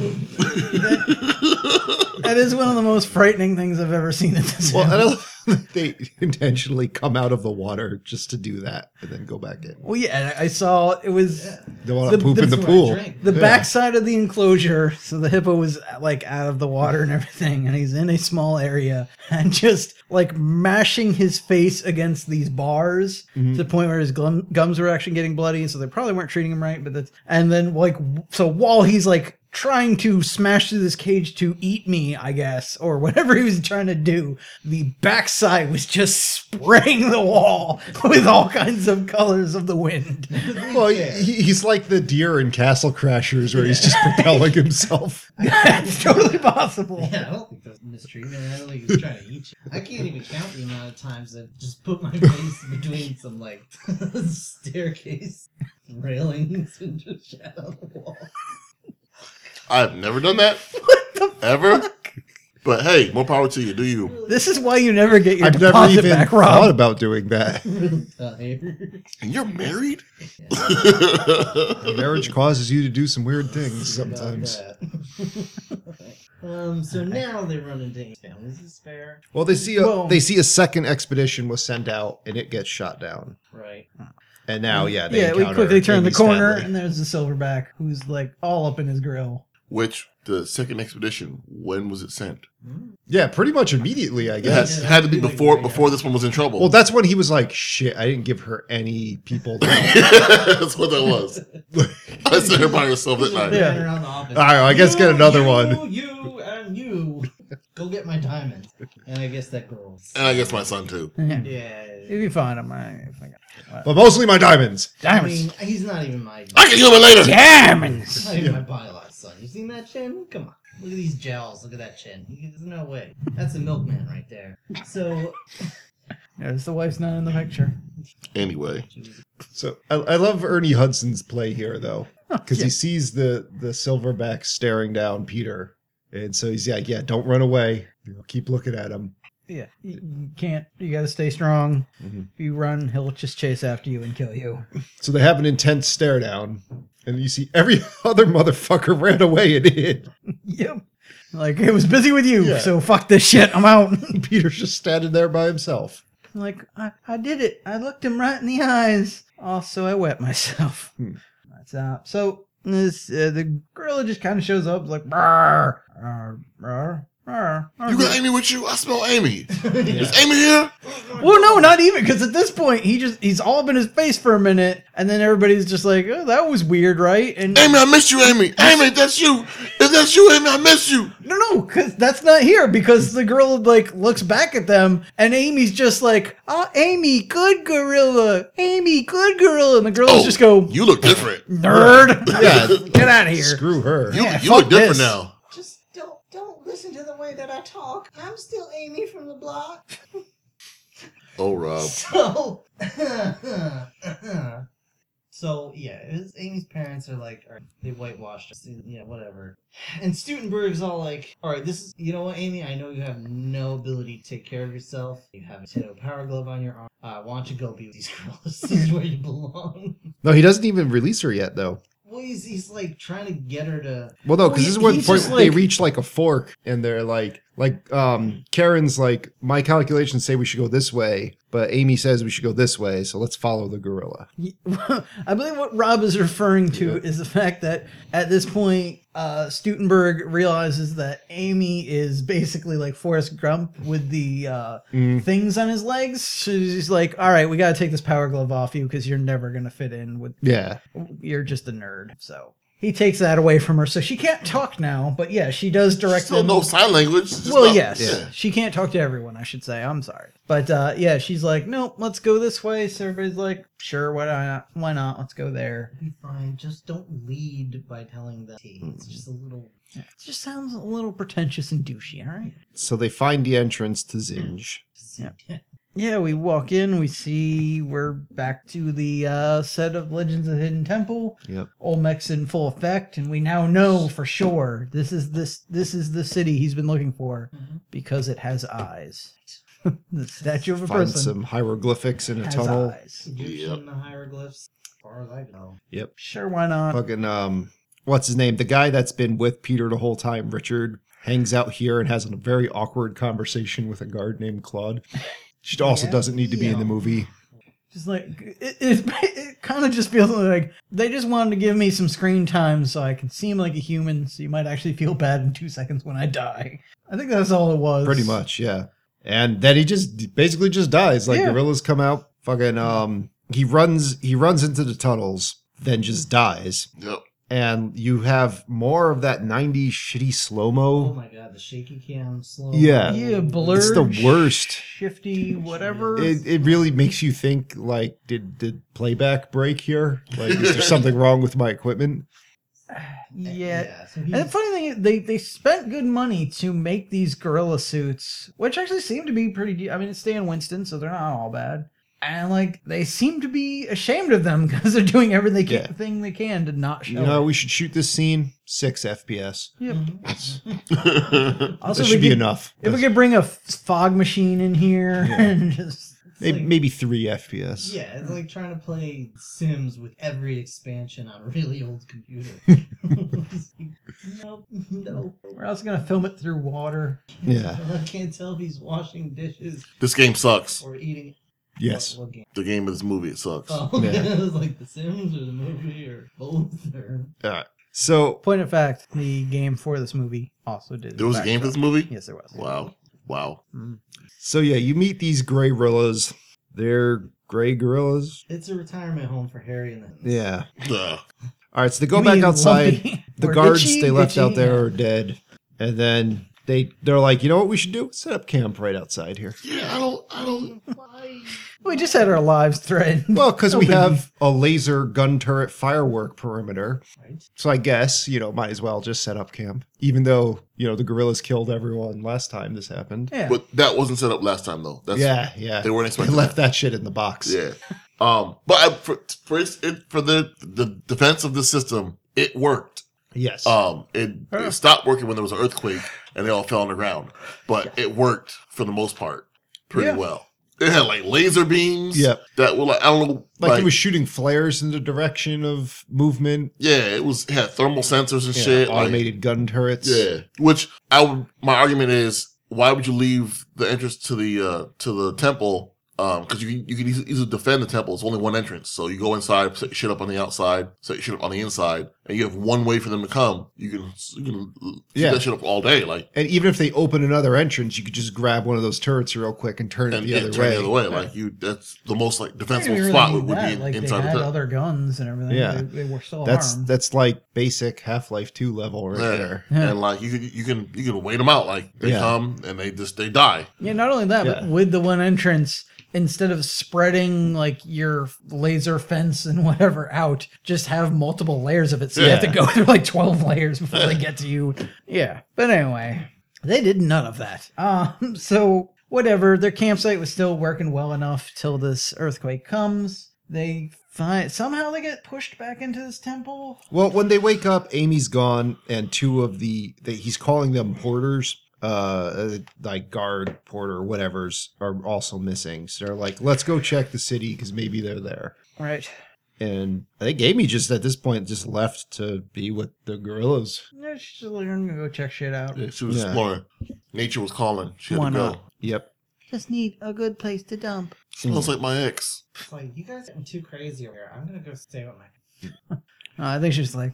That is one of the most frightening things I've ever seen in this Well, film. I don't think they intentionally come out of the water just to do that and then go back in. Well, yeah, I saw it was They want to The- poop the- in the That's where I pool. drink. the Yeah. backside of the enclosure. So the hippo was like out of the water and everything, and he's in a small area and just like mashing his face against these bars to the point where his glum, gums were actually getting bloody. So they probably weren't treating him right. But that's and then like so while he's like trying to smash through this cage to eat me, I guess, or whatever he was trying to do, the backside was just spraying the wall with all kinds of colors of the wind. Well, he, he's like the deer in Castle Crashers where he's just propelling himself. That's totally possible. Yeah, I don't think that's mistreatment. I don't think he's trying to eat you. I can't even count the amount of times I've just put my face between some like staircase railings and just shat on the wall. I've never done that. Ever. But hey, more power to you. Do you? This is why you never get your I've never deposit even back, thought Rob. about doing that. Real tired. And you're married? Marriage causes you to do some weird things sometimes. About that. um. So now they run into families despair. Well, they see a Well- they see a second expedition was sent out and it gets shot down. Right. And now, yeah, they Yeah, we encounter quickly turn the Amy's corner, family. and there's the silverback who's like all up in his grill. Which the second expedition? When was it sent? Yeah, pretty much immediately, I It guess. had, had to be before before this one was in trouble. Well, that's when he was like, "Shit, I didn't give her any people." To That's what that was. I sent her by herself at night. Yeah. Running around the office. All right, I guess get another you, one. You and you go get my diamond. And I guess that girl. And I guess my son too. Yeah. Yeah. If you find him, I, if I got But mostly my diamonds. I diamonds. mean, he's not even my. I can heal it later. Diamonds. Not even my biological son. You seen that chin? Come on. Look at these gels. Look at that chin. There's no way. That's a milkman right there. So, Notice the wife's not in the picture. Anyway, So I, I love Ernie Hudson's play here, though, because Yeah. he sees the the silverback staring down Peter, and so he's like, "Yeah, don't run away. You know, keep looking at him." Yeah, you you can't. You got to stay strong. Mhm. If you run, he'll just chase after you and kill you. So they have an intense stare down, and you see every other motherfucker ran away and hid. Yep. Like, it was busy with you, Yeah. so fuck this shit. I'm out. Peter's just standing there by himself. Like, I, I did it. I looked him right in the eyes. Also, I wet myself. Hmm. That's out. So this uh, the gorilla just kind of shows up, like, "Brrr, brrr, brrr, brrr, brrr." You got Amy with you? I smell Amy. Is Amy here? Well, no, not even, because at this point he just he's all up in his face for a minute, and then everybody's just like, "Oh, that was weird, right?" And Amy, I miss you, Amy. Amy, that's you. If that's you, Amy, I miss you. no, no, because that's not here. Because the gorilla like looks back at them, and Amy's just like, "Oh, Amy, good gorilla. Amy, good gorilla," and the gorillas Oh, just go, you look different. "Nerd, Yeah. get out of here." Screw her. You, Yeah, you fuck look different this. now. Just don't don't listen to the way that I talk. I'm still Amy from the block. Oh, Rob. So, so yeah, it was, Amy's parents are like, all right, they whitewashed us, yeah, whatever. And Stutenberg's all like, all right, this is, you know what, Amy, I know you have no ability to take care of yourself. You have a Tato Power Glove on your arm. Uh, why don't you go be with these girls? This is where you belong. No, he doesn't even release her yet, though. Well, he's, he's like trying to get her to. Well, no, because Well, this is where the he's point just they like- reach like a fork, and they're like, like, um, Karen's like, my calculations say we should go this way, but Amy says we should go this way, so let's follow the gorilla. I believe what Rob is referring to is the fact that at this point, uh, Stutenberg realizes that Amy is basically like Forrest Gump with the uh, Mm. things on his legs. So he's like, all right, we got to take this power glove off you because you're never going to fit in with, Yeah. you're just a nerd. So he takes that away from her. So she can't talk now, but yeah, she does direct Still them. no sign language. Just Well, not- yes. Yeah. She can't talk to everyone, I should say. I'm sorry. But uh, yeah, she's like, nope, let's go this way. So everybody's like, sure, why not? Why not? Let's go there. Be fine. Just don't lead by telling them. It's just a little. It just sounds a little pretentious and douchey, all right? So they find the entrance to Zinj. Yeah. Yeah, we walk in, we see we're back to the uh, set of Legends of the Hidden Temple. Yep. Olmec's in full effect, and we now know for sure this is this this is the city he's been looking for Mhm. because it has eyes. The statue of a Find person some hieroglyphics in a has tunnel. eyes. Egyptian hieroglyphs, as far as I know. Yep. Sure, why not? Fucking um, what's his name? The guy that's been with Peter the whole time, Richard, hangs out here and has a very awkward conversation with a guard named Claude. She also Yeah. doesn't need to be in the Yeah. movie. Just like it, it, it kind of just feels like they just wanted to give me some screen time so I can seem like a human. So you might actually feel bad in two seconds when I die. I think that's all it was. Pretty much, yeah. And then he just basically just dies. Like Yeah. gorillas come out, fucking um he runs he runs into the tunnels, then just dies. Yep. And you have more of that nineties shitty Oh slow-mo. my god, the shaky cam slow. Yeah. Yeah, blurred. It's the worst. Shifty, whatever. It it really makes you think like did did playback break here? Like is there something wrong with my equipment? yeah. So And the he's, funny thing is, they, they spent good money to make these gorilla suits, which actually seem to be pretty. De- I mean, it's Stan Winston, so they're not all bad. And like, they seem to be ashamed of them because they're doing everything they, Yeah. can, thing they can to not show. You know, it. we should shoot this scene six F P S. Yep. Mm-hmm. Also, That we should be could- enough. If we could bring a f- fog machine in here Yeah. and just it's Maybe, like- maybe three F P S. yeah, it's like trying to play Sims with every expansion on a really old computer. Nope, no. we're also gonna film it through water. Yeah. I can't tell if he's washing dishes This game sucks. or eating. Yes. What, what game? The game of this movie, it sucks. Oh, okay. Yeah. It was like The Sims or the movie or both. Or... All right. So Point of fact, the game for this movie also did. There was a in game for fact this movie? Yes, there was. Wow. Wow. so yeah, you meet these gray gorillas. They're gray gorillas. It's a retirement home for Harry and the. Yeah. Ugh. All right. So they go You back mean outside. lumpy The or guards itchy? they left Itchy? out there are dead, and then they they're like, you know what we should do? Set up camp right outside here. Yeah, I don't, I don't. We just had our lives threatened. Well, because No we biggie. have a laser gun turret firework perimeter, Right? so I guess you know might as well just set up camp. Even though you know the gorillas killed everyone last time this happened. Yeah. But that wasn't set up last time, though. That's, yeah, yeah. They weren't They expecting left that. that shit in the box. Yeah. Um, but I, for for, its, it, for the the defense of the system, it worked. Yes. Um, it, it stopped working when there was an earthquake and they all fell on the ground, but it worked for the most part pretty Yeah. well. It had like laser beams. Yep. That were like I don't know, like, like, it was shooting flares in the direction of movement. yeah, it was it had thermal sensors and Yeah, shit. like- automated gun turrets. Yeah, which I would. My argument is, why would you leave the entrance to the uh, to the temple? Um, because you can you can easily, easily defend the temple. It's only one entrance, so you go inside, set your shit up on the outside, set your shit up on the inside, and you have one way for them to come. You can you can keep Yeah. that shit up all day, like And even if they open another entrance, you could just grab one of those turrets real quick and turn it and, the and other turn way. the other way. Like you, that's the most like They didn't defensible really spot need would, would that. be in, like they inside the had temple. other guns and everything. Yeah. They, they were still That's armed. that's like basic Half-Life two level right Yeah. there. Yeah. And like you can you can you can wait them out. Like they Yeah. come and they just they die. Yeah, not only that, Yeah. but with the one entrance, instead of spreading like your laser fence and whatever out, just have multiple layers of it. So you have to Yeah. go through like twelve layers before they get to you. Yeah. But anyway, they did none of that. Um, so whatever, their campsite was still working well enough till this earthquake comes. They find somehow they get pushed back into this temple. Well, when they wake up, Amy's gone, and two of the, the he's calling them porters, uh, like guard, porter, whatever's, are also missing. So they're like, let's go check the city because maybe they're there. Right. And I think Amy just at this point just left to be with the gorillas. Yeah, she's like, I'm gonna go check shit out. Yeah, she was Yeah. exploring. Nature was calling. She had Why to go. not? Yep. Just need a good place to dump. Smells like my ex. It's like, you guys are getting too crazy over here. I'm gonna go stay with my. Uh, I think she's like,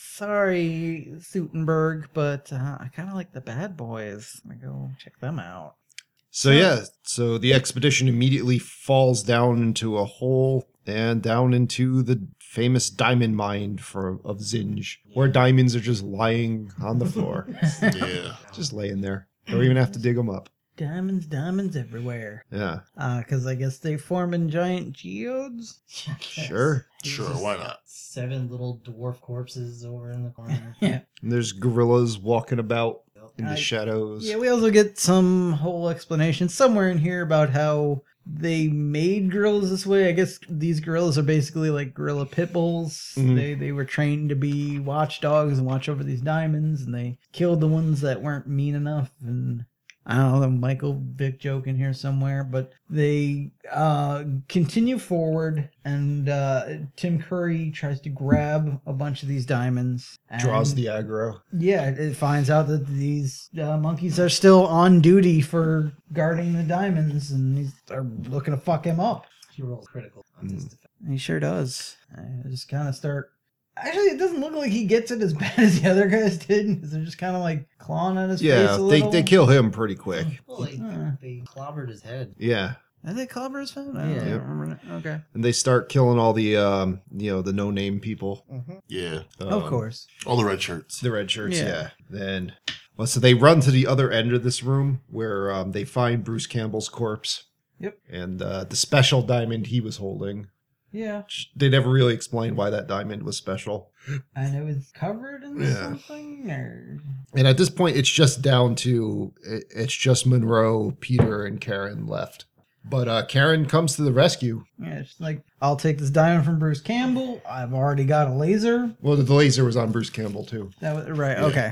sorry, Sutenberg, but uh, I kind of like the bad boys. I'm gonna go check them out. So yeah, so the expedition immediately falls down into a hole and down into the famous diamond mine for of Zinj, where diamonds are just lying on the floor, Yeah. just laying there. Don't even have to dig them up. Diamonds, diamonds everywhere. Yeah, Uh, because I guess they form in giant geodes. sure. Sure, why not? Seven little dwarf corpses over in the corner. Yeah. And there's gorillas walking about in the I- shadows. Yeah, we also get some whole explanation somewhere in here about how they made gorillas this way. I guess these gorillas are basically like gorilla pit bulls. Mhm. They they were trained to be watchdogs and watch over these diamonds, and they killed the ones that weren't mean enough. And I don't know, the Michael Vick joke in here somewhere, but they uh, continue forward, and uh, Tim Curry tries to grab a bunch of these diamonds. And Draws the aggro. yeah, it finds out that these uh, monkeys are still on duty for guarding the diamonds, and he's are looking to fuck him up. He rolls critical on this defense. He sure does. I just kind of start. Actually, it doesn't look like he gets it as bad as the other guys did, because they're just kind of like clawing at his face Yeah, a they little. they kill him pretty quick. Well, they, Uh. they clobbered his head. Yeah, Are they clobber his phone? I Yeah. don't Yep. remember that. Okay. and they start killing all the um, you know, the no name people. Yeah. of Um, course. All the red shirts. The red shirts, Yeah. yeah. Then, well, so they run to the other end of this room where um, they find Bruce Campbell's corpse. Yep. And uh, the special diamond he was holding. Yeah. They never really explained why that diamond was special. And it was covered in Yeah. something? Or... And at this point, it's just down to it- it's just Monroe, Peter, and Karen left. But uh, Karen comes to the rescue. Yeah, it's like, I'll take this diamond from Bruce Campbell. I've already got a laser. Well, the laser was on Bruce Campbell too. That was right. Okay.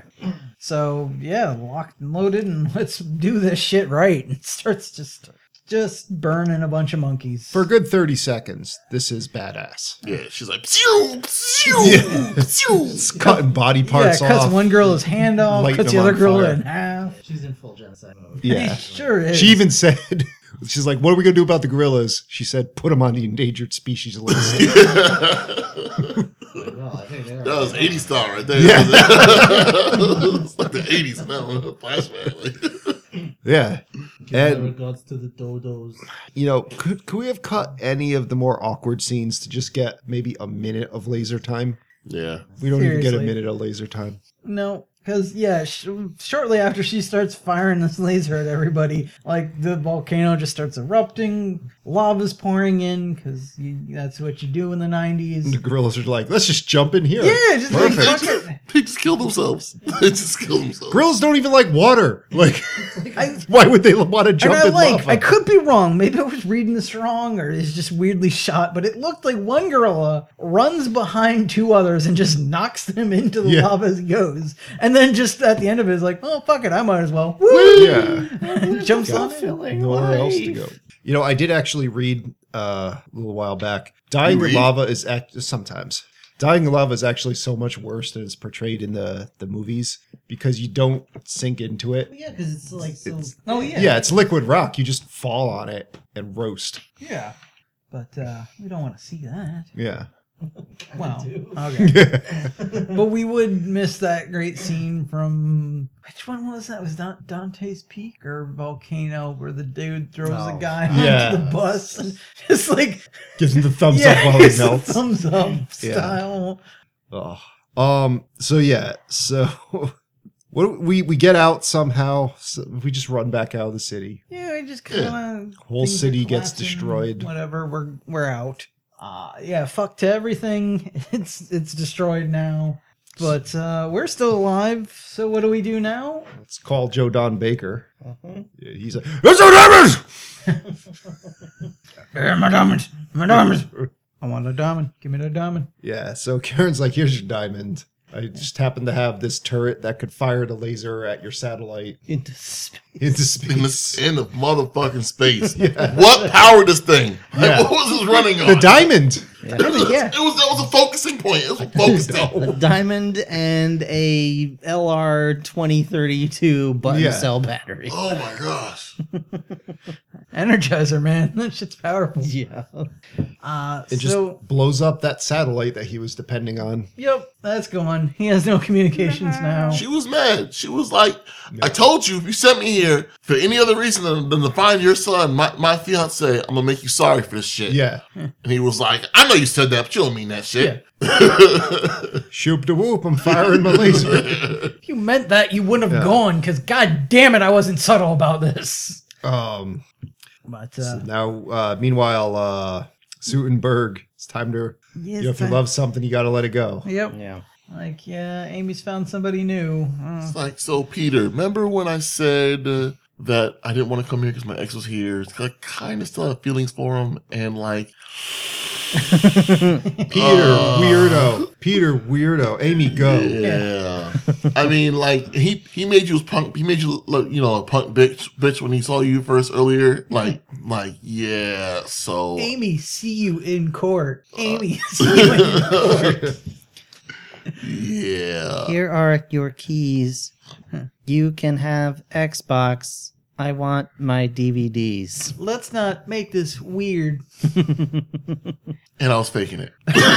So yeah, locked and loaded, and let's do this shit right. And starts just just burning a bunch of monkeys. For a good thirty seconds, this is badass. Yeah, she's like, pew, pew, pew. It's cutting body yeah, parts cuts off. one girl's hand off, lighting cuts the them other on girl fire. in half. She's in full genocide mode. Yeah. Sure is. She even said, she's like, what are we going to do about the gorillas? She said, put them on the endangered species list. Like, well, I think they're That was eighties style right there. Yeah. It's like the eighties now. Flashback. Yeah. Give my And, regards to the dodos. you know, could, could we have cut any of the more awkward scenes to just get maybe a minute of laser time? Yeah. We don't even get a Seriously. minute of laser time. No, Because, yeah, sh- shortly after she starts firing this laser at everybody, like, the volcano just starts erupting, lava's pouring in, because that's what you do in the nineties. The gorillas are like, let's just jump in here. Yeah, just like, Perfect. fuck it. They just killed themselves. They just killed themselves. Gorillas don't even like water. Like, I, why would they want to and jump I in like, lava? I could be wrong. Maybe I was reading this wrong, or it's just weirdly shot, but it looked like one gorilla runs behind two others and just knocks them into the Yeah. lava as he goes. And then just at the end of it is like, oh, fuck it, I might as well. Yeah. Jumps on it. Nowhere else to go. You know, I did actually read uh, a little while back. Dying You in read? lava is act- sometimes. Dying in lava is actually so much worse than it's portrayed in the, the movies because you don't sink into it. Yeah, because it's like so. It's- Oh, yeah. Yeah, it's liquid rock. You just fall on it and roast. Yeah. But uh, we don't want to see that. Yeah. Wow. do. Okay. But we would miss that great scene from which one was that? Was that Dante's Peak or Volcano, where the dude throws the Oh. guy Yeah. onto the bus and just like Gives him the thumbs yeah, up while he it's the melts. thumbs up Yeah. style. Oh. Um. So yeah. So what we we get out somehow. So we just run back out of the city. Yeah, we just kind of Whole city gets destroyed. Whatever, we're we're out. Uh, yeah, fuck to everything. It's it's destroyed now. But uh, we're still alive. So what do we do now? Let's call Joe Don Baker. Uh-huh. Yeah, he's like, "It's a diamond!" Hey, my diamond, my diamond. I want a diamond. Give me the diamond. Yeah. So Karen's like, "Here's your diamond. I just happen to have this turret that could fire the laser at your satellite Into sp- into In the, space." in the motherfucking space. What powered this thing? Like, Yeah. what was this running on? The diamond. Yeah. It was, that was a focusing point. It was a focusing. a diamond and a L R twenty thirty-two button Yeah. cell battery. Oh my gosh. Energizer, man. That shit's powerful. Yeah. Uh, It just so, blows up that satellite that he was depending on. yep, that's gone. He has no communications now. She was mad. She was like, I told you, if you sent me here for any other reason than, than to find your son, my, my fiance, I'm going to make you sorry for this shit. Yeah. And he was like, I know you said that, but you don't mean that shit. Shoop de whoop, I'm firing my laser. If you meant that, you wouldn't have Yeah. gone, because god damn it, I wasn't subtle about this. Um, But, so uh, now, uh, meanwhile, uh, Sutenberg, it's time to, yes, you know, if you I- love something, you got to let it go. Yep. Yeah. Like, yeah, Amy's found somebody new. Uh, It's like, so Peter, remember when I said uh, that I didn't want to come here because my ex was here? It's I kind of still have feelings for him, and like, Peter, weirdo. Peter, weirdo. Amy, go. yeah. I mean, like he he made you a punk. He made you look, you know, a punk bitch bitch when he saw you first earlier. Like, like yeah. So Amy, see you in court. Amy, see you in court. yeah. Here are your keys. You can have Xbox. I want my D V Ds. Let's not make this weird. And I was faking it.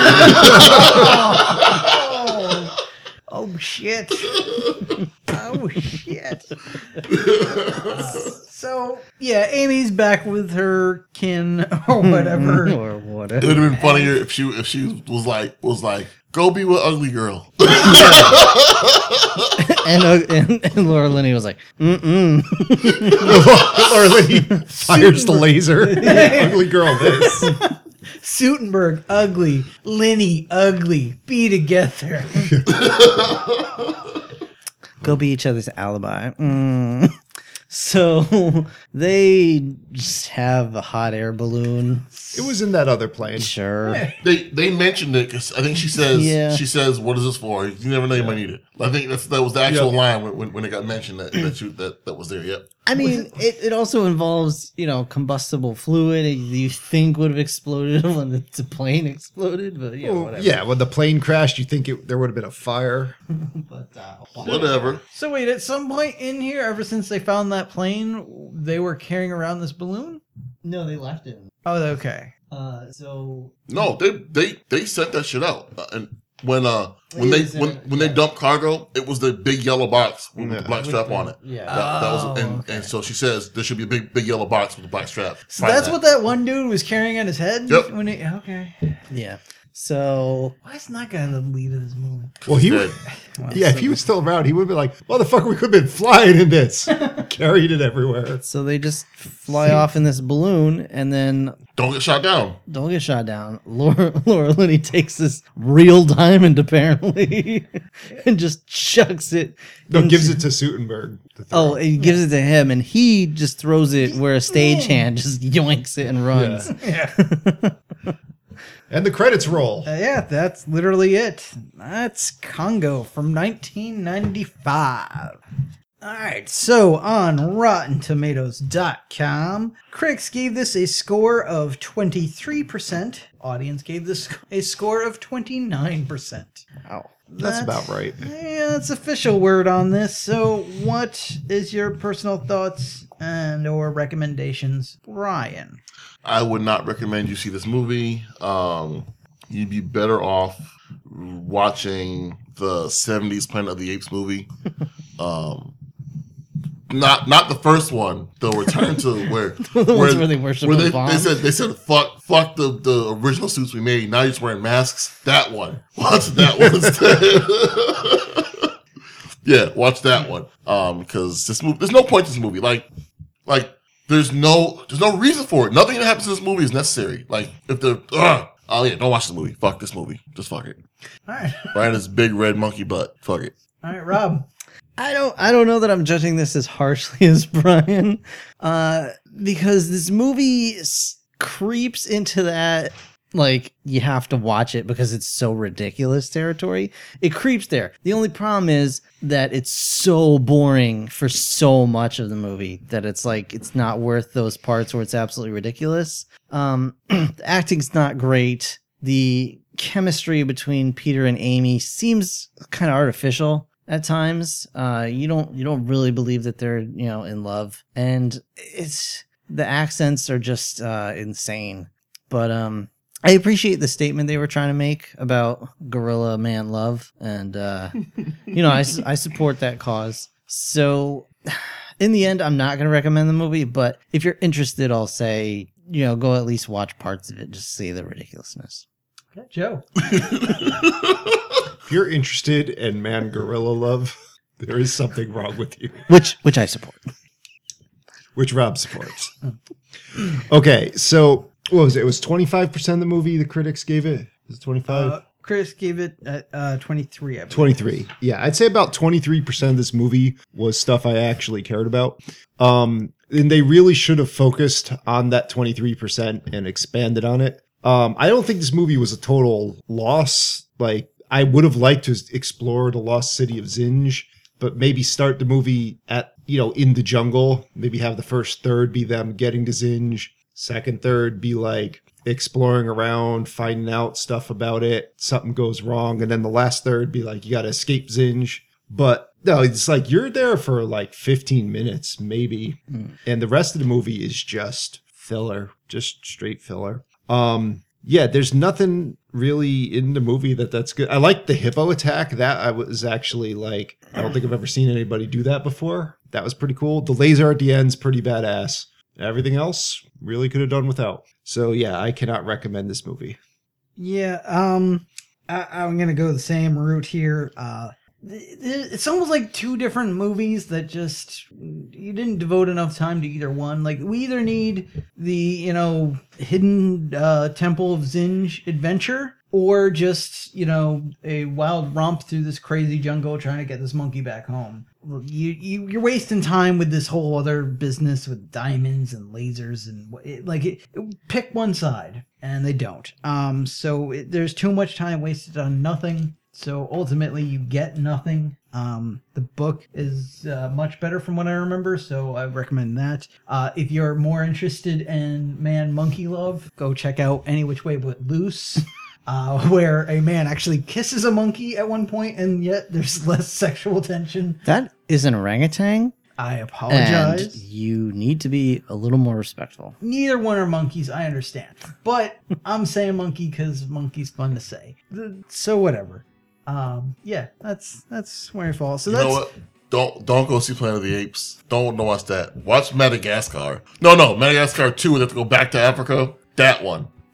Oh, oh shit. Oh shit. Uh, so, yeah, Amy's back with her kin or whatever. or It whatever. would have been funnier if she if she was like was like go be with ugly girl. and, uh, and and Laura Linney was like, mm-mm. Laura Linney fires the laser. Ugly girl, this. Sutenberg, ugly. Lenny, ugly. Be together. Go be each other's alibi. Mm. So they just have a hot air balloon. It was in that other plane. Sure. They they mentioned it because I think she says Yeah. she says what is this for? You never know you might need it. I think that's that was the actual Yeah. line when, when when it got mentioned that that, you, that that was there. Yep. I mean, it, it also involves, you know, combustible fluid you think would have exploded when the plane exploded, but yeah, Well, whatever. yeah, when the plane crashed, you think it, there would have been a fire. But uh, Whatever. So wait, at some point in here, ever since they found that plane, they were carrying around this balloon? no, they left it. Oh, okay. Uh, so No, they they they sent that shit out. Uh, and when uh when they Is it- when when they yeah. dumped cargo, it was the big yellow box with Yeah. the black strap on it. yeah. That, that was Oh, and, okay. and so she says there should be a big big yellow box with a black strap. So Find that's what that one dude was carrying on his head? Yep. When he, okay. Yeah. So Why is that guy the lead of this movie? Well, he Dead. yeah, if he was still around, he would be like, "Motherfucker, we could have been flying in this, carried it everywhere." so they just fly off in this balloon and then Don't get shot down. don't get shot down. Laura, Laura Linney takes this real diamond apparently and just chucks it. No, into- gives it to Sutenberg. to throw. Oh, he gives it to him, and he just throws it where a stagehand just yoinks it and runs. Yeah. And the credits roll. Uh, yeah, that's literally it. That's Congo from nineteen ninety-five. All right, so on Rotten Tomatoes dot com, critics gave this a score of twenty-three percent. Audience gave this a score of twenty-nine percent. Wow. That's about right. Yeah, that's official word on this. So what is your personal thoughts and or recommendations, Ryan? I would not recommend you see this movie. Um, you'd be better off watching the seventies Planet of the Apes movie. Um, not not the first one. The Return to where The ones where they worship where a they, bomb. they said they said fuck fuck the, the original suits we made. Now you're just wearing masks. That one. Watch that one instead. Yeah, watch that one. Um, because this movie, there's no point to this movie. Like, like. There's no, there's no reason for it. Nothing that happens in this movie is necessary. Like, if they're, ugh, oh yeah, don't watch the movie. Fuck this movie. Just fuck it. All right, Right, this big red monkey butt. Fuck it. all right, Rob. I don't I don't know that I'm judging this as harshly as Brian, uh, because this movie s- creeps into that like you have to watch it because it's so ridiculous territory. It creeps there. The only problem is that it's so boring for so much of the movie that it's like it's not worth those parts where it's absolutely ridiculous. Um, the acting's not great. The chemistry between Peter and Amy seems kind of artificial at times. Uh, you don't you don't really believe that they're you know in love, and it's the accents are just uh, insane. But um, I appreciate the statement they were trying to make about gorilla man love, and uh, you know I, s- I support that cause. So in the end, I'm not going to recommend the movie, but if you're interested, I'll say you know go at least watch parts of it just to see the ridiculousness. Okay, Joe. If you're interested in man gorilla love, there is something wrong with you, Which which I support. which Rob supports. Okay, so what was it? It was twenty-five percent of the movie the critics gave it? Is it twenty-five? Uh, Chris gave it uh, uh, twenty-three. I believe. twenty-three. Yeah, I'd say about twenty-three percent of this movie was stuff I actually cared about. Um, and they really should have focused on that twenty-three percent and expanded on it. Um, I don't think this movie was a total loss. Like, I would have liked to explore the lost city of Zinj, but maybe start the movie at, you know, in the jungle. Maybe have the first third be them getting to Zinj. Second third be like exploring around, finding out stuff about it. Something goes wrong. And then the last third be like, you got to escape Zinj. But no, it's like you're there for like fifteen minutes, maybe. Mm. And the rest of the movie is just filler, just straight filler. Um, yeah, there's nothing really in the movie that that's good. I like the hippo attack. That I was actually like, I don't think I've ever seen anybody do that before. That was pretty cool. The laser at the end's pretty badass. Everything else really could have done without. So yeah, I cannot recommend this movie. Yeah, um, I, I'm gonna go the same route here. Uh, th- th- it's almost like two different movies that just you didn't devote enough time to either one. Like we either need the you know hidden uh, Temple of Zinj adventure, or just you know a wild romp through this crazy jungle trying to get this monkey back home. You, you you're wasting time with this whole other business with diamonds and lasers and wh- it, like it, it- pick one side, and they don't. Um, so it, there's too much time wasted on nothing. So ultimately, you get nothing. Um, the book is uh, much better from what I remember, so I recommend that. Uh, if you're more interested in man monkey love, go check out Any Which Way But Loose. Uh, where a man actually kisses a monkey at one point, and yet there's less sexual tension. That is an orangutan, I and apologize. you need to be a little more respectful. Neither one are monkeys, I understand. But I'm saying monkey because monkey's fun to say. Th- So whatever. Um, yeah, that's that's where I fall. So You that's know what? Don't don't go see Planet of the Apes. Don't watch that. Watch Madagascar. No, no, Madagascar two. They have to go back to Africa. That one.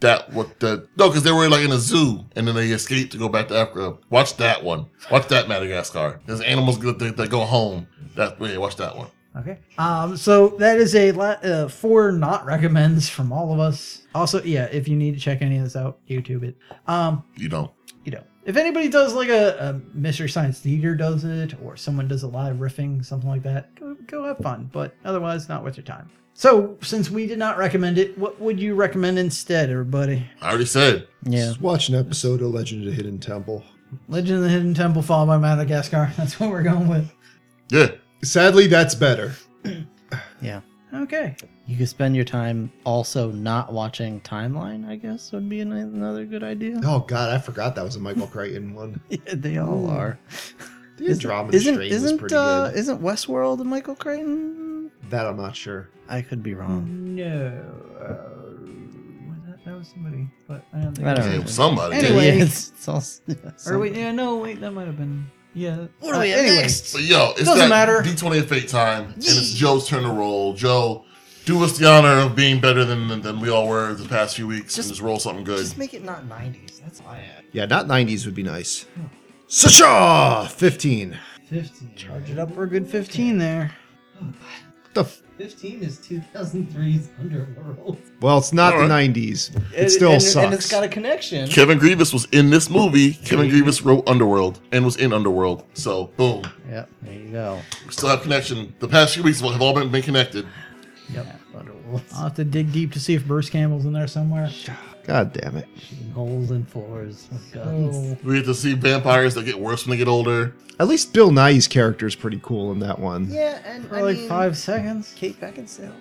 that what the no, because they were like in a zoo and then they escaped to go back to Africa. Watch that one. Watch that Madagascar. There's animals that, that, that go home. That yeah, watch that one. Okay. Um. So that is a la- uh, four not recommends from all of us. Also, yeah, if you need to check any of this out, YouTube it. Um. You don't. You know, if anybody does like a, a Mystery Science Theater does it, or someone does a live riffing, something like that, go go have fun. But otherwise, not worth your time. So, since we did not recommend it, what would you recommend instead, everybody? I already said. Yeah. Just watch an episode of Legend of the Hidden Temple. Legend of the Hidden Temple, followed by Madagascar. That's what we're going with. Yeah. Sadly, that's better. Yeah. Okay. You could spend your time also not watching Timeline, I guess, would be an- another good idea. Oh God, I forgot that was a Michael Crichton one. Yeah, they all are. The Andromeda Isn't Strain was isn't pretty uh, good. isn't Westworld a Michael Crichton? That I'm not sure. I could be wrong. No. Uh, was that, that was somebody, but I don't think I it was- don't Yeah, know. somebody. Anyway. Yeah, it's, it's all, yeah, Or some- wait, yeah, no, wait, that might have been. Yeah. What do uh, we have anyway. next? But yo, it's Doesn't that matter. D twenty-eight Fate time, and it's Joe's turn to roll. Joe, do us the honor of being better than than, than we all were the past few weeks, Just- and just roll something good. Just make it not nineties. That's all I had. Yeah, not nineties would be nice. Sasha! fifteen. fifteen. Charge it up for a good fifteen there. The f- fifteen is two thousand three's Underworld. well, it's not All the right. nineties. It And- still and, sucks. And it's got a connection. Kevin Grievous was in this movie. Kevin Grievous wrote Underworld and was in Underworld. So boom, Yep, there you go. we still have connection. The past few weeks have all been, been connected. Yep. Underworld. I'll have to dig deep to see if Bruce Campbell's in there somewhere. God damn it. Holes in floors with guns. Oh. We get to see vampires that get worse when they get older. At least Bill Nye's character is pretty cool in that one. Yeah, and For I like mean, five seconds. Kate Beckinsale,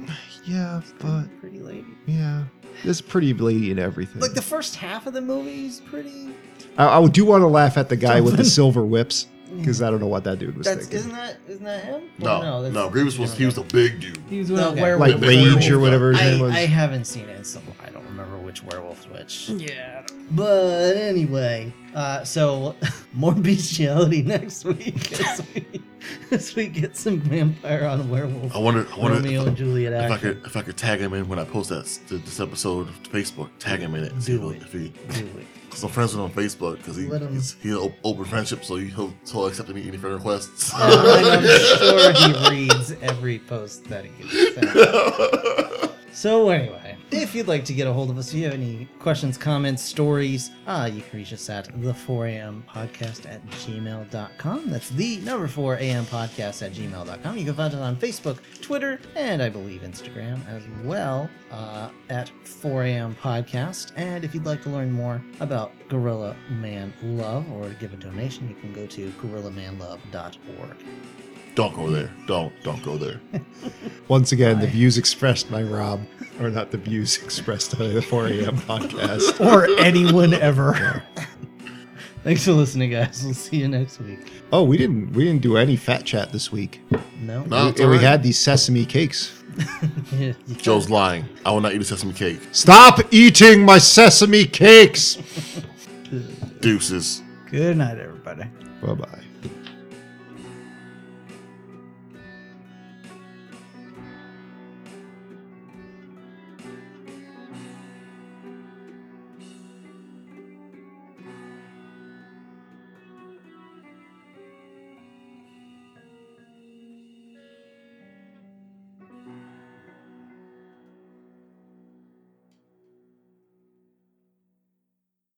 Yeah, but pretty lady. yeah, there's a pretty lady in everything. Like the first half of the movie is pretty. I, I do want to laugh at the guy with the Something. silver whips because I don't know what that dude was That's thinking. isn't that isn't that him? No, Or no, that's- Grievous was he was a big dude. He was one of the Okay. werewolves. Like Big Rage werewolf. or whatever his I, name was. I haven't seen it, so I don't remember which werewolf's which. Yeah. But anyway, uh, so more bestiality next week as we, as we get some vampire on werewolf. I wonder, I wonder Romeo if, and Juliet if I action. could if I could tag him in when I post that this episode to Facebook. Tag him in it. See Do if, it. if he. Do it. Cause I'm friends with him on Facebook because he, Let him- he's he'll open friendship, so he'll he'll accept any any friend requests. And I'm sure he reads every post that he gets sent. So anyway, if you'd like to get a hold of us, if you have any questions, comments, stories, uh, you can reach us at the four a.m. podcast at gmail dot com. That's the number four a.m. podcast at gmail dot com. You can find us on Facebook, Twitter, and I believe Instagram as well uh, at four a.m. podcast. And if you'd like to learn more about Gorilla Man Love or to give a donation, you can go to gorilla man love dot org. Don't go there. Don't don't go there. Once again, the views expressed by Rob are not the views expressed by the four a.m. podcast. Or anyone ever. Thanks for listening, guys. We'll see you next week. Oh, we didn't we didn't do any fat chat this week. No? No, it's and we alright. had these sesame cakes. Yeah. Joe's lying. I will not eat a sesame cake. Stop eating my sesame cakes. Deuces. Good night, everybody. Bye bye.